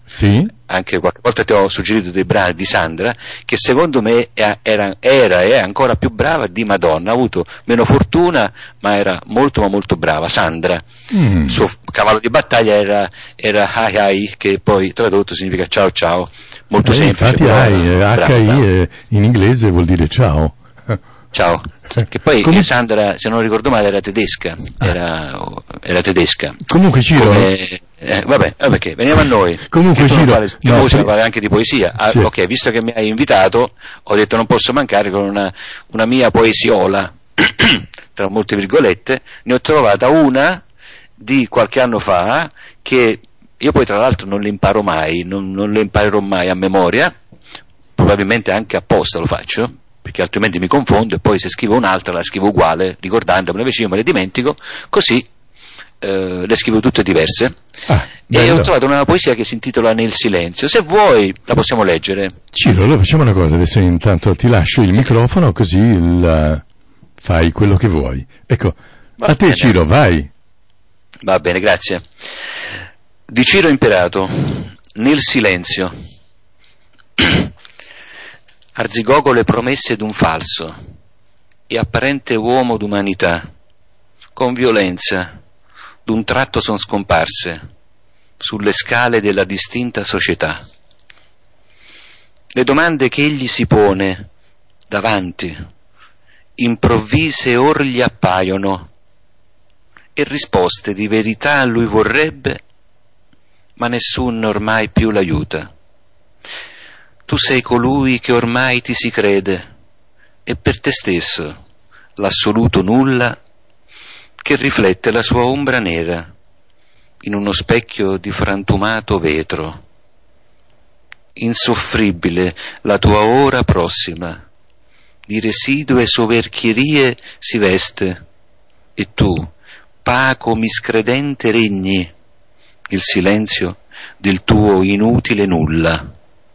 Sì. Anche qualche volta ti ho suggerito dei brani di Sandra, che secondo me era, era e è ancora più brava di Madonna. Ha avuto meno fortuna, ma era molto ma molto brava. Sandra, mm. il suo cavallo di battaglia era, era Hi Hi, che poi tradotto significa ciao ciao, molto eh, semplice. Infatti Hi, H I in inglese vuol dire ciao. Ciao, che poi Comun- Sandra, se non ricordo male, era tedesca, era, era tedesca. Comunque Ciro, Come, eh, vabbè, vabbè, che veniamo a noi. Comunque Ciro, vale, di no, musica, per... vale anche di poesia. Ah, sì. Ok, visto che mi hai invitato, ho detto non posso mancare con una, una mia poesiola, tra molte virgolette. Ne ho trovata una di qualche anno fa, che io poi tra l'altro non le imparo mai, non, non le imparerò mai a memoria, probabilmente anche apposta lo faccio, perché altrimenti mi confondo e poi se scrivo un'altra la scrivo uguale, ricordandomela, invece io me le dimentico, così eh, le scrivo tutte diverse. Ah, e ho trovato una poesia che si intitola Nel silenzio. Se vuoi la possiamo leggere. Ciro, allora facciamo una cosa, adesso intanto ti lascio il microfono così il, fai quello che vuoi. Ecco, Va a te bene. Ciro, vai. Va bene, grazie. Di Ciro Imperato, Nel silenzio. Arzigogò le promesse d'un falso e apparente uomo d'umanità, con violenza, d'un tratto son scomparse sulle scale della distinta società. Le domande che egli si pone davanti, improvvise or gli appaiono, e risposte di verità lui vorrebbe, ma nessun ormai più l'aiuta. Tu sei colui che ormai ti si crede, e per te stesso l'assoluto nulla che riflette la sua ombra nera in uno specchio di frantumato vetro. Insoffribile la tua ora prossima, di residue soverchierie si veste, e tu, paco miscredente, regni il silenzio del tuo inutile nulla.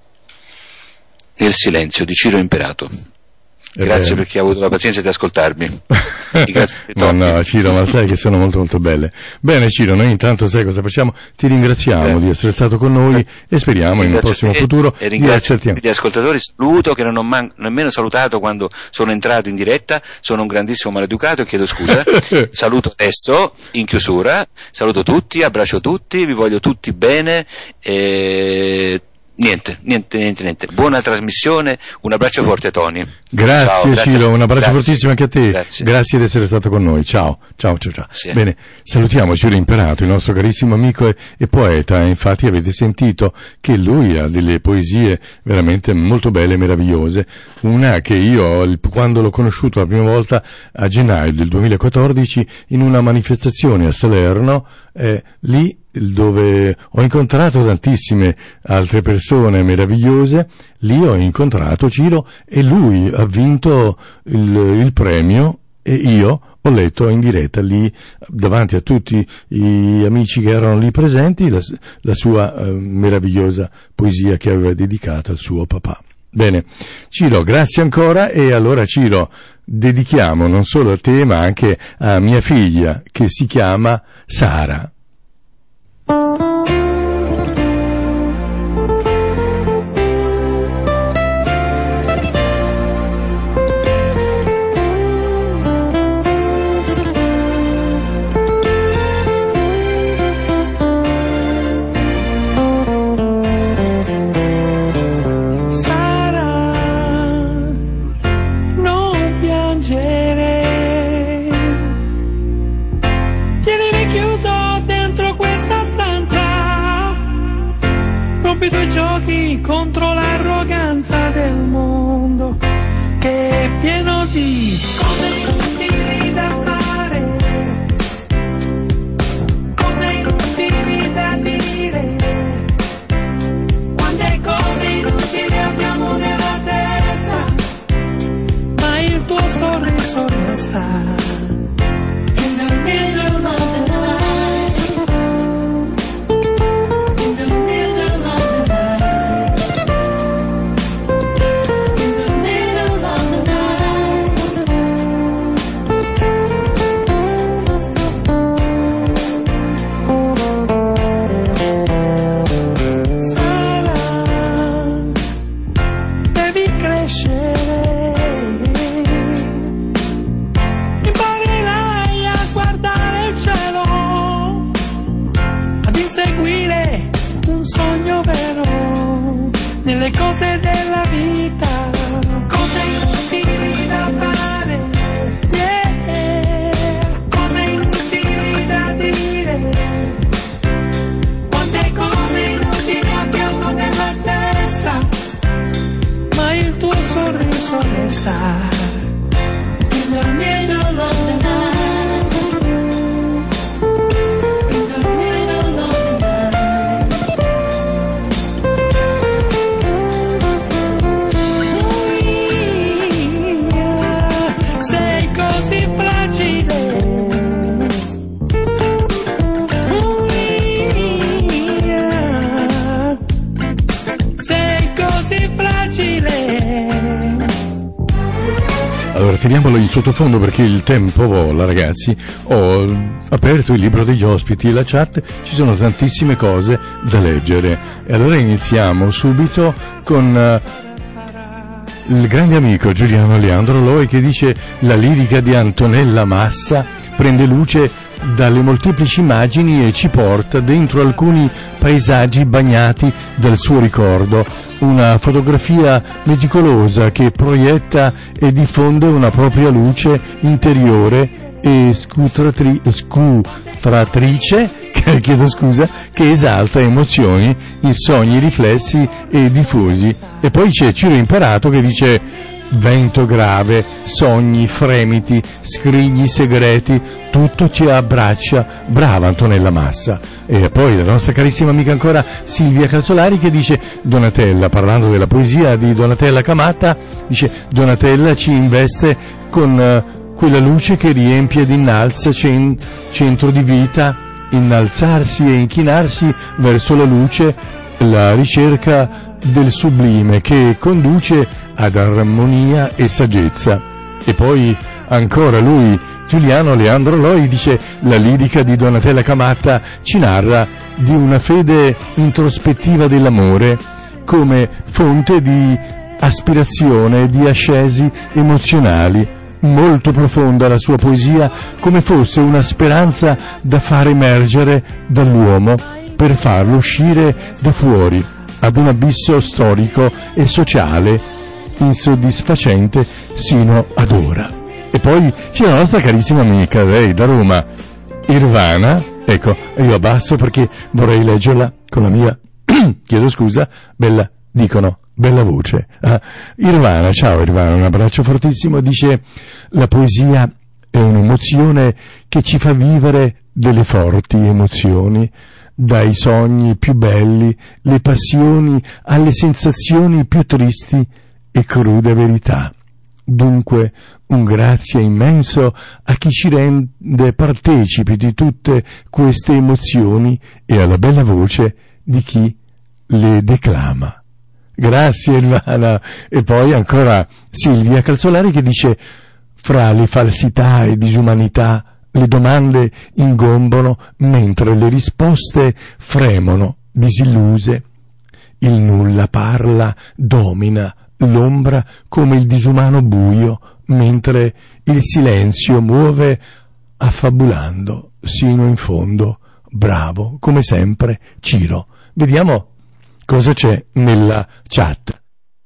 E il silenzio di Ciro Imperato. Grazie eh perché hai avuto la pazienza di ascoltarmi. Grazie ma no Ciro, ma sai che sono molto molto belle. Bene Ciro, noi intanto sai cosa facciamo? Ti ringraziamo Beh. di essere stato con noi e speriamo in un prossimo te, futuro e ringrazio gli ascoltatori. Saluto che non ho man- nemmeno salutato quando sono entrato in diretta, sono un grandissimo maleducato e chiedo scusa. Saluto adesso in chiusura, saluto tutti, abbraccio tutti, vi voglio tutti bene e Niente, niente, niente, niente. Buona trasmissione, un abbraccio forte Tony. Grazie ciao, Ciro, grazie. Un abbraccio grazie. fortissimo anche a te. Grazie. Grazie di essere stato con noi. Ciao, ciao, ciao, ciao. Sì. Bene, salutiamo Ciro Imperato, il nostro carissimo amico e, e poeta. Infatti avete sentito che lui ha delle poesie veramente molto belle e meravigliose. Una che io, quando l'ho conosciuto la prima volta a gennaio del duemilaquattordici, in una manifestazione a Salerno, eh, lì dove ho incontrato tantissime altre persone meravigliose, lì ho incontrato Ciro e lui ha vinto il, il premio e io ho letto in diretta lì davanti a tutti gli amici che erano lì presenti la, la sua eh, meravigliosa poesia che aveva dedicato al suo papà. Bene, Ciro, grazie ancora e allora Ciro dedichiamo non solo a te ma anche a mia figlia che si chiama Sara. Contro l'arroganza del mondo che è pieno di cose inutili da fare, cose inutili da dire, quante cose inutili abbiamo nella testa, ma il tuo sorriso resta in the middle of the night. Sorry. seguire un sogno vero nelle cose della vita, cose inutili da fare, yeah, cose inutili da dire, quante cose inutili abbiamo nella testa, ma il tuo sorriso resta in the middle of the night. Allora, teniamolo in sottofondo perché il tempo vola, ragazzi. Ho aperto il libro degli ospiti e la chat, ci sono tantissime cose da leggere. E allora iniziamo subito con uh, il grande amico Giuliano Leandro Loi che dice: la lirica di Antonella Massa prende luce dalle molteplici immagini e ci porta dentro alcuni paesaggi bagnati dal suo ricordo, una fotografia meticolosa che proietta e diffonde una propria luce interiore e scutratri- scutratrice, chiedo scusa, che esalta emozioni in sogni riflessi e diffusi. E poi c'è Ciro Imperato che dice: vento grave, sogni, fremiti, scrigni segreti, tutto ci abbraccia. Brava Antonella Massa. E poi la nostra carissima amica ancora Silvia Calzolari che dice: Donatella, parlando della poesia di Donatella Camatta, dice: Donatella ci investe con uh, quella luce che riempie ed innalza cen- centro di vita, innalzarsi e inchinarsi verso la luce, la ricerca del sublime che conduce ad armonia e saggezza. E poi ancora lui, Giuliano Leandro Loi, dice: la lirica di Donatella Camatta ci narra di una fede introspettiva dell'amore come fonte di aspirazione, di ascesi emozionali. Molto profonda la sua poesia, come fosse una speranza da far emergere dall'uomo per farlo uscire da fuori ad un abisso storico e sociale insoddisfacente sino ad ora. E poi c'è la nostra carissima amica, lei da Roma, Irvana. Ecco, io abbasso perché vorrei leggerla con la mia, chiedo scusa, bella, dicono, bella voce. Ah, Irvana, ciao Irvana, un abbraccio fortissimo. Dice: la poesia è un'emozione che ci fa vivere delle forti emozioni, dai sogni più belli, le passioni, alle sensazioni più tristi e crude verità. Dunque, un grazie immenso a chi ci rende partecipi di tutte queste emozioni e alla bella voce di chi le declama. Grazie Ilvana. E poi ancora Silvia Calzolari che dice: fra le falsità e disumanità le domande ingombono mentre le risposte fremono disilluse. Il nulla parla, domina l'ombra come il disumano buio, mentre il silenzio muove affabulando sino in fondo. Bravo, come sempre, Ciro. Vediamo cosa c'è nella chat.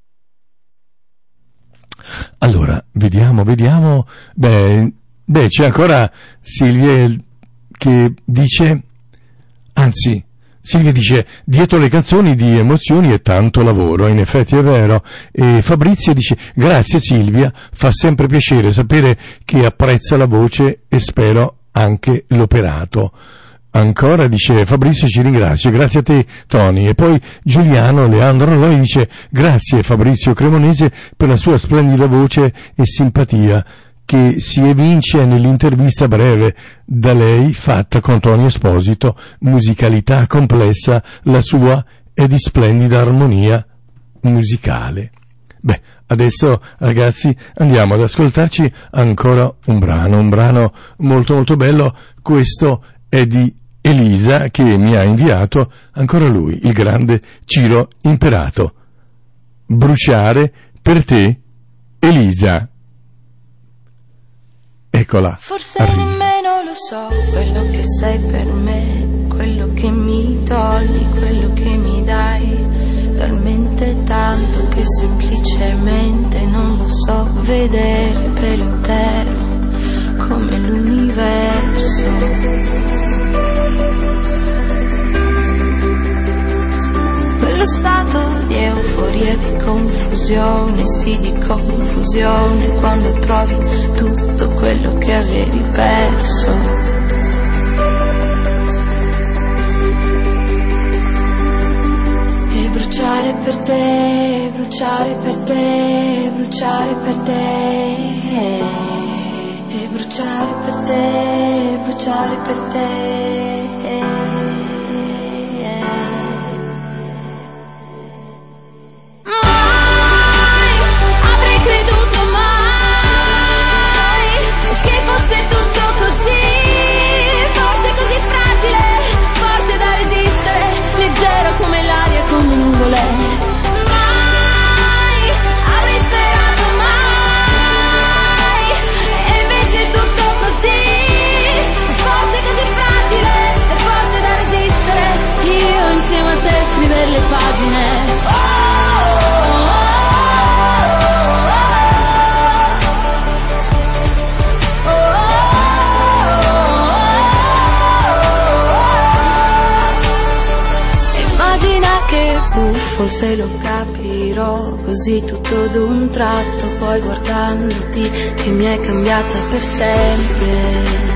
Allora, vediamo, vediamo. Beh, beh, c'è ancora Silvia che dice, anzi, Silvia dice: dietro le canzoni di emozioni è tanto lavoro. In effetti è vero. E Fabrizia dice: grazie Silvia, fa sempre piacere sapere che apprezza la voce e spero anche l'operato. Ancora dice Fabrizio: ci ringrazio. Grazie a te Tony. E poi Giuliano Leandro Loi dice: grazie Fabrizio Cremonese per la sua splendida voce e simpatia che si evince nell'intervista breve da lei fatta con Tony Esposito. Musicalità complessa la sua e di splendida armonia musicale. Beh, adesso ragazzi andiamo ad ascoltarci ancora un brano, un brano molto molto bello. Questo è di Elisa che mi ha inviato ancora lui, il grande Ciro Imperato. Bruciare per te, Elisa. Eccola. Forse arriva. Nemmeno lo so quello che sei per me, quello che mi togli, quello che mi dai, talmente tanto che semplicemente non lo so vedere per intero, come l'universo. Quello stato di euforia, di confusione, sì di confusione, quando trovi tutto quello che avevi perso. E bruciare per te, bruciare per te, bruciare per te. E bruciare per te, bruciare per te. Le pagine. Oh, oh, oh, immagina che buffo se lo capirò così tutto d'un tratto, poi guardandoti che mi hai cambiata per sempre.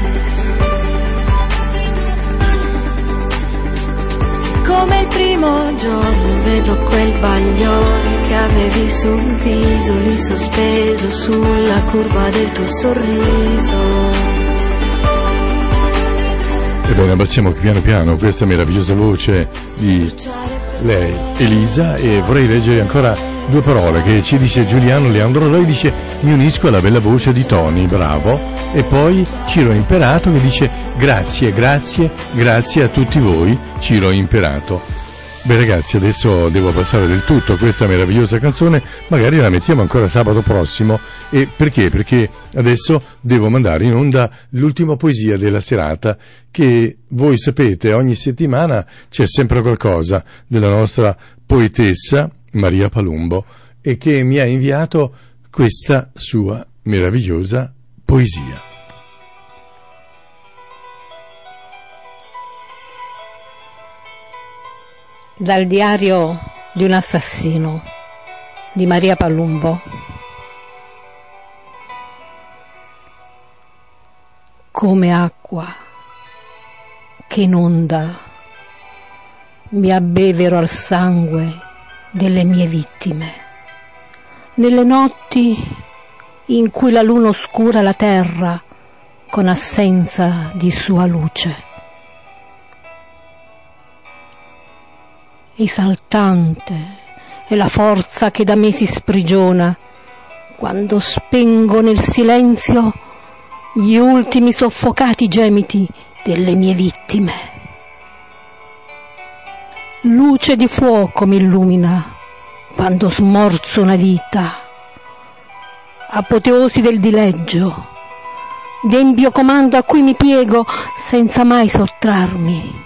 Come il primo giorno vedo quel bagliore che avevi sul viso, lì sospeso sulla curva del tuo sorriso. Ebbene, abbassiamo piano piano questa meravigliosa voce di lei, Elisa, e vorrei leggere ancora due parole che ci dice Giuliano Leandro. Lei dice: mi unisco alla bella voce di Tony, bravo. E poi Ciro Imperato che dice: grazie, grazie, grazie a tutti voi, Ciro Imperato. Beh ragazzi, adesso devo passare del tutto questa meravigliosa canzone, magari la mettiamo ancora sabato prossimo. E perché? Perché adesso devo mandare in onda l'ultima poesia della serata, che voi sapete ogni settimana c'è sempre qualcosa della nostra poetessa Maria Palumbo, e che mi ha inviato questa sua meravigliosa poesia. Dal diario di un assassino di Maria Palumbo. Come acqua che inonda mi abbevero al sangue delle mie vittime, nelle notti in cui la luna oscura la terra con assenza di sua luce. Esaltante è la forza che da me si sprigiona quando spengo nel silenzio gli ultimi soffocati gemiti delle mie vittime. Luce di fuoco mi illumina quando smorzo una vita, apoteosi del dileggio, d'empio comando a cui mi piego senza mai sottrarmi.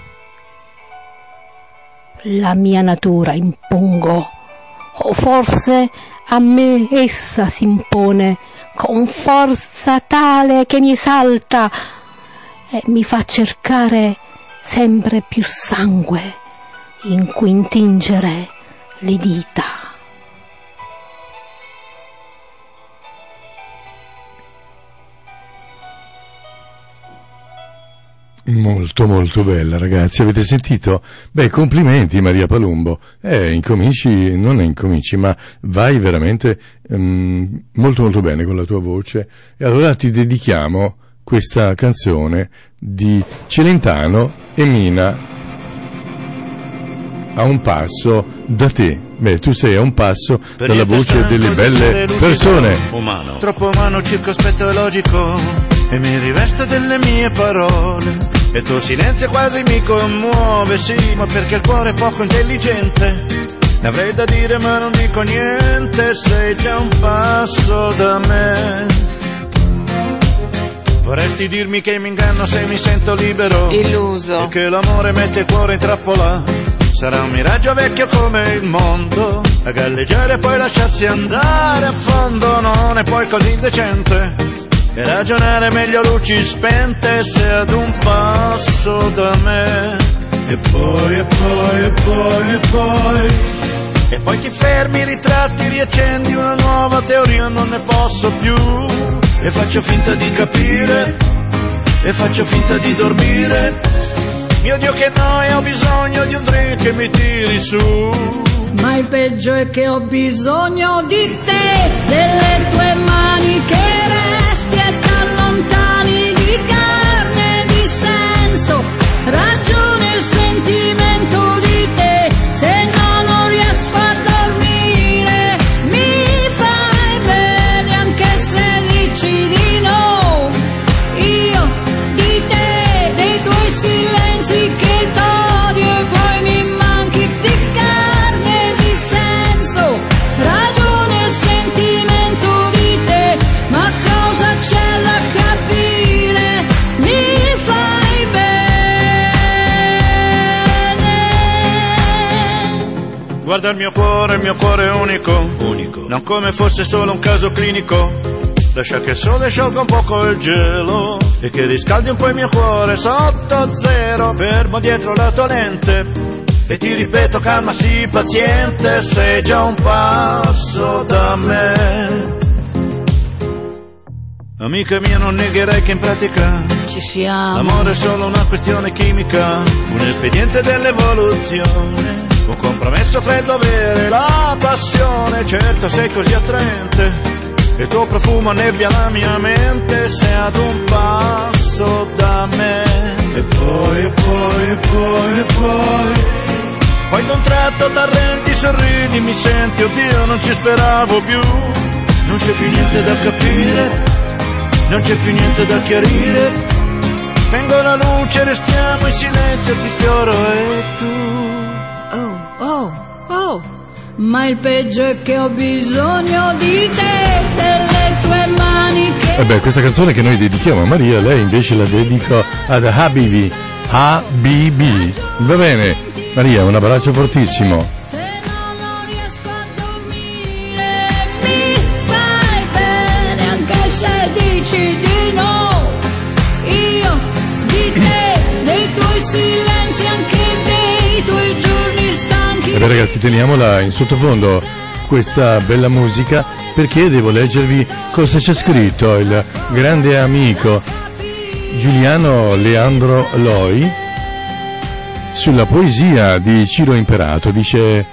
La mia natura impongo, o forse a me essa si impone con forza tale che mi esalta e mi fa cercare sempre più sangue in cui intingere le dita. Molto molto bella, ragazzi, avete sentito? Beh, complimenti Maria Palumbo, eh, incominci, non incominci, ma vai veramente um, molto molto bene con la tua voce, e allora ti dedichiamo questa canzone di Celentano e Mina, A un passo da te. Beh, tu sei a un passo per dalla voce delle belle persone. Umano. Troppo umano, circospetto e logico, e mi rivesto delle mie parole, e il tuo silenzio quasi mi commuove, sì, ma perché il cuore è poco intelligente, ne avrei da dire ma non dico niente, sei già un passo da me, Vorresti dirmi che mi inganno se mi sento libero, illuso, e che l'amore mette il cuore in trappola. Sarà un miraggio vecchio come il mondo, a galleggiare e poi lasciarsi andare a fondo. Non è poi così indecente, e ragionare meglio a luci spente, se ad un passo da me. E poi, e poi, e poi, e poi, e poi ti fermi, ritratti, riaccendi una nuova teoria, non ne posso più. E faccio finta di capire, e faccio finta di dormire. Mio Dio che noia, ho bisogno di un drink che mi tiri su. Ma il peggio è che ho bisogno di te, delle tue mani che resti e t'allontani, di carne e di senso, ragione e sentimento di te. Se no non riesco a dormire, mi fai bene anche se dici di no. Io di te, dei tuoi silenzi che t'odio e poi mi manchi, di carne e di senso, ragione e sentimento di te. Ma cosa c'è da capire? Mi fai bene. Guarda il mio cuore, il mio cuore è unico, unico, non come fosse solo un caso clinico. Lascia che il sole sciolga un poco il gelo e che riscaldi un po' il mio cuore sotto zero. Fermo dietro la tua lente e ti ripeto calma, sii paziente, sei già un passo da me. Amica mia, non negherai che in pratica ci siamo. L'amore è solo una questione chimica, un espediente dell'evoluzione, un compromesso fra il dovere e la passione. Certo sei così attraente, il tuo profumo nebbia la mia mente, sei ad un passo da me. E poi, e poi, e poi, e poi, poi d'un tratto t'arrendi, sorridi, mi senti, oddio non ci speravo più. Non c'è più niente da capire, non c'è più niente da chiarire. Spengo la luce, restiamo in silenzio, ti sfioro e tu. Oh, oh, oh. Ma il peggio è che ho bisogno di te, delle tue mani che... E beh, questa canzone che noi dedichiamo a Maria, lei invece la dedico ad Habibi, Habibi. Va bene, Maria, un abbraccio fortissimo. Se no non riesco a dormire, mi fai bene anche se dici di no. Io di te, dei tuoi silenzi, anche dei tuoi giorni stanchi. E beh ragazzi, teniamola in sottofondo questa bella musica, perché devo leggervi cosa c'è scritto il grande amico Giuliano Leandro Loi sulla poesia di Ciro Imperato. Dice: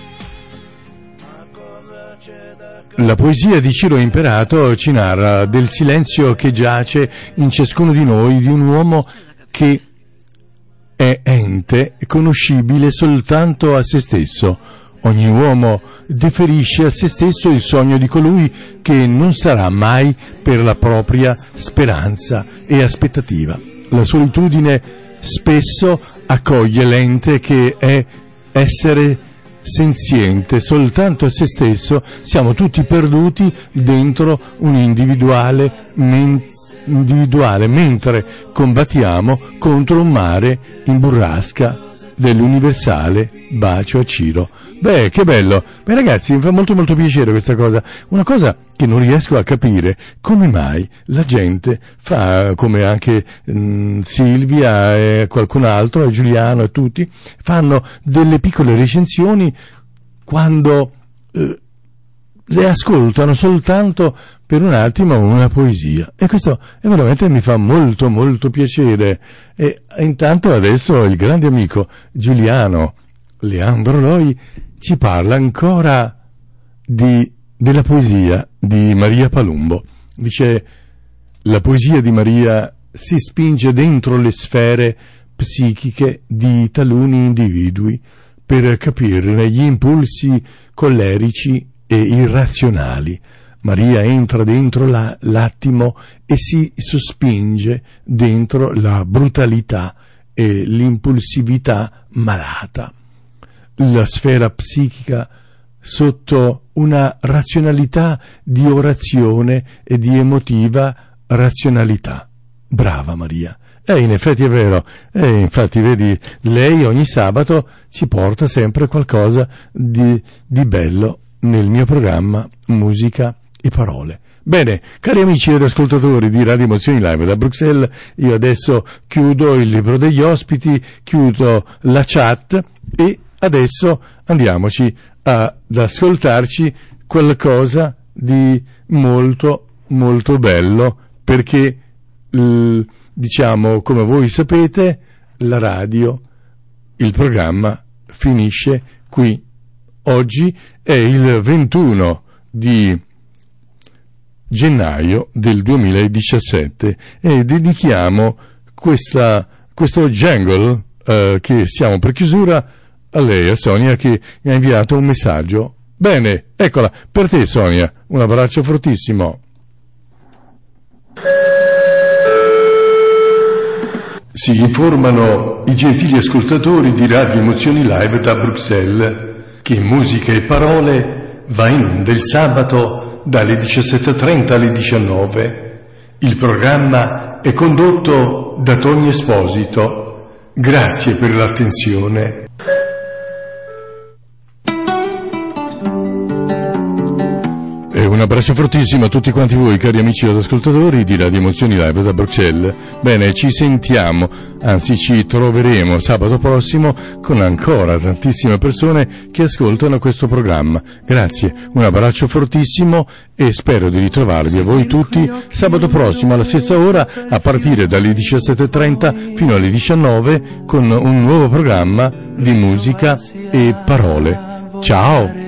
la poesia di Ciro Imperato ci narra del silenzio che giace in ciascuno di noi, di un uomo che è ente conoscibile soltanto a se stesso. Ogni uomo deferisce a se stesso il sogno di colui che non sarà mai per la propria speranza e aspettativa. La solitudine spesso accoglie l'ente che è essere senziente soltanto a se stesso. Siamo tutti perduti dentro un individuale mente individuale mentre combattiamo contro un mare in burrasca dell'universale bacio a Ciro. Beh, che bello! Beh ragazzi, mi fa molto molto piacere questa cosa. Una cosa che non riesco a capire, come mai la gente fa, come anche mh, Silvia e qualcun altro, e Giuliano e tutti, fanno delle piccole recensioni quando eh, le ascoltano soltanto per un attimo una poesia, e questo è veramente mi fa molto molto piacere. E intanto adesso il grande amico Giuliano Leandro Loi ci parla ancora di, della poesia di Maria Palumbo. Dice: la poesia di Maria si spinge dentro le sfere psichiche di taluni individui per capirne gli impulsi collerici e irrazionali. Maria entra dentro la, l'attimo e si sospinge dentro la brutalità e l'impulsività malata. La sfera psichica sotto una razionalità di orazione e di emotiva razionalità. Brava Maria. Eh, in effetti è vero. Eh, infatti, vedi, lei ogni sabato ci porta sempre qualcosa di, di bello nel mio programma Musica e Parole. Bene, cari amici ed ascoltatori di Radio Emozioni Live da Bruxelles, io adesso chiudo il libro degli ospiti, chiudo la chat e adesso andiamoci ad ascoltarci qualcosa di molto molto bello, perché l, diciamo, come voi sapete, la radio, il programma finisce qui. Oggi è il ventuno di gennaio del duemiladiciassette e dedichiamo questa, questo jingle eh, che siamo per chiusura a lei, a Sonia, che mi ha inviato un messaggio. Bene, eccola, per te Sonia, un abbraccio fortissimo. Si informano i gentili ascoltatori di Radio Emozioni Live da Bruxelles che Musica e Parole va in onda il sabato dalle diciassette e trenta alle diciannove. Il programma è condotto da Tony Esposito. Grazie per l'attenzione. E un abbraccio fortissimo a tutti quanti voi, cari amici ed ascoltatori di Radio Emozioni Live da Bruxelles. Bene, ci sentiamo, anzi ci troveremo sabato prossimo con ancora tantissime persone che ascoltano questo programma. Grazie, un abbraccio fortissimo e spero di ritrovarvi a voi tutti sabato prossimo alla stessa ora, a partire dalle diciassette e trenta fino alle diciannove, con un nuovo programma di musica e parole. Ciao!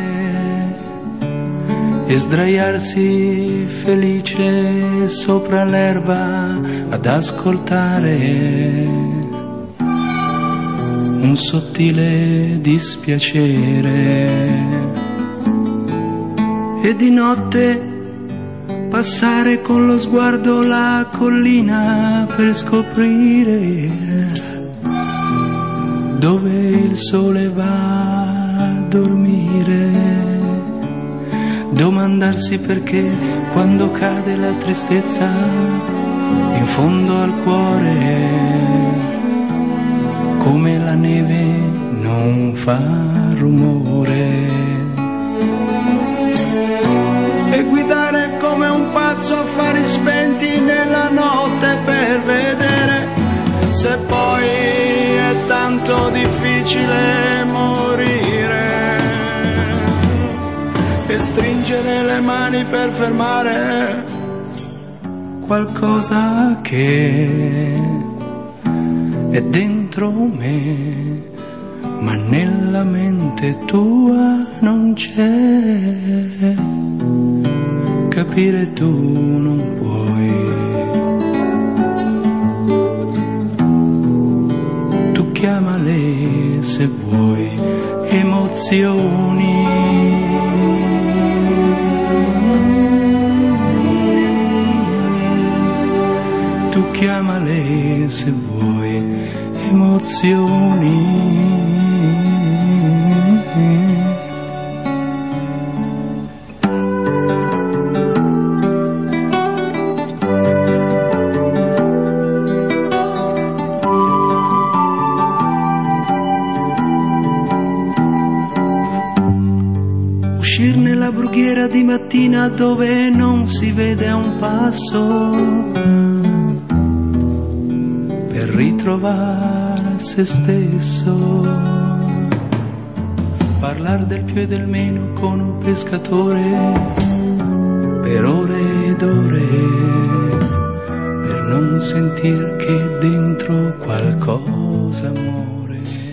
E sdraiarsi felice sopra l'erba ad ascoltare un sottile dispiacere, e di notte passare con lo sguardo la collina per scoprire dove il sole va a dormire. Domandarsi perché quando cade la tristezza in fondo al cuore, come la neve non fa rumore, e guidare come un pazzo a fari spenti nella notte per vedere se poi è tanto difficile morire, e stringere le mani per fermare qualcosa che è dentro me, ma nella mente tua non c'è. Capire tu non puoi. Tu chiamale se vuoi emozioni. Tu chiamale se vuoi emozioni. Uscir nella brughiera di mattina dove non si vede a un passo, per ritrovare se stesso, parlar del più e del meno con un pescatore per ore ed ore, per non sentir che dentro qualcosa muore.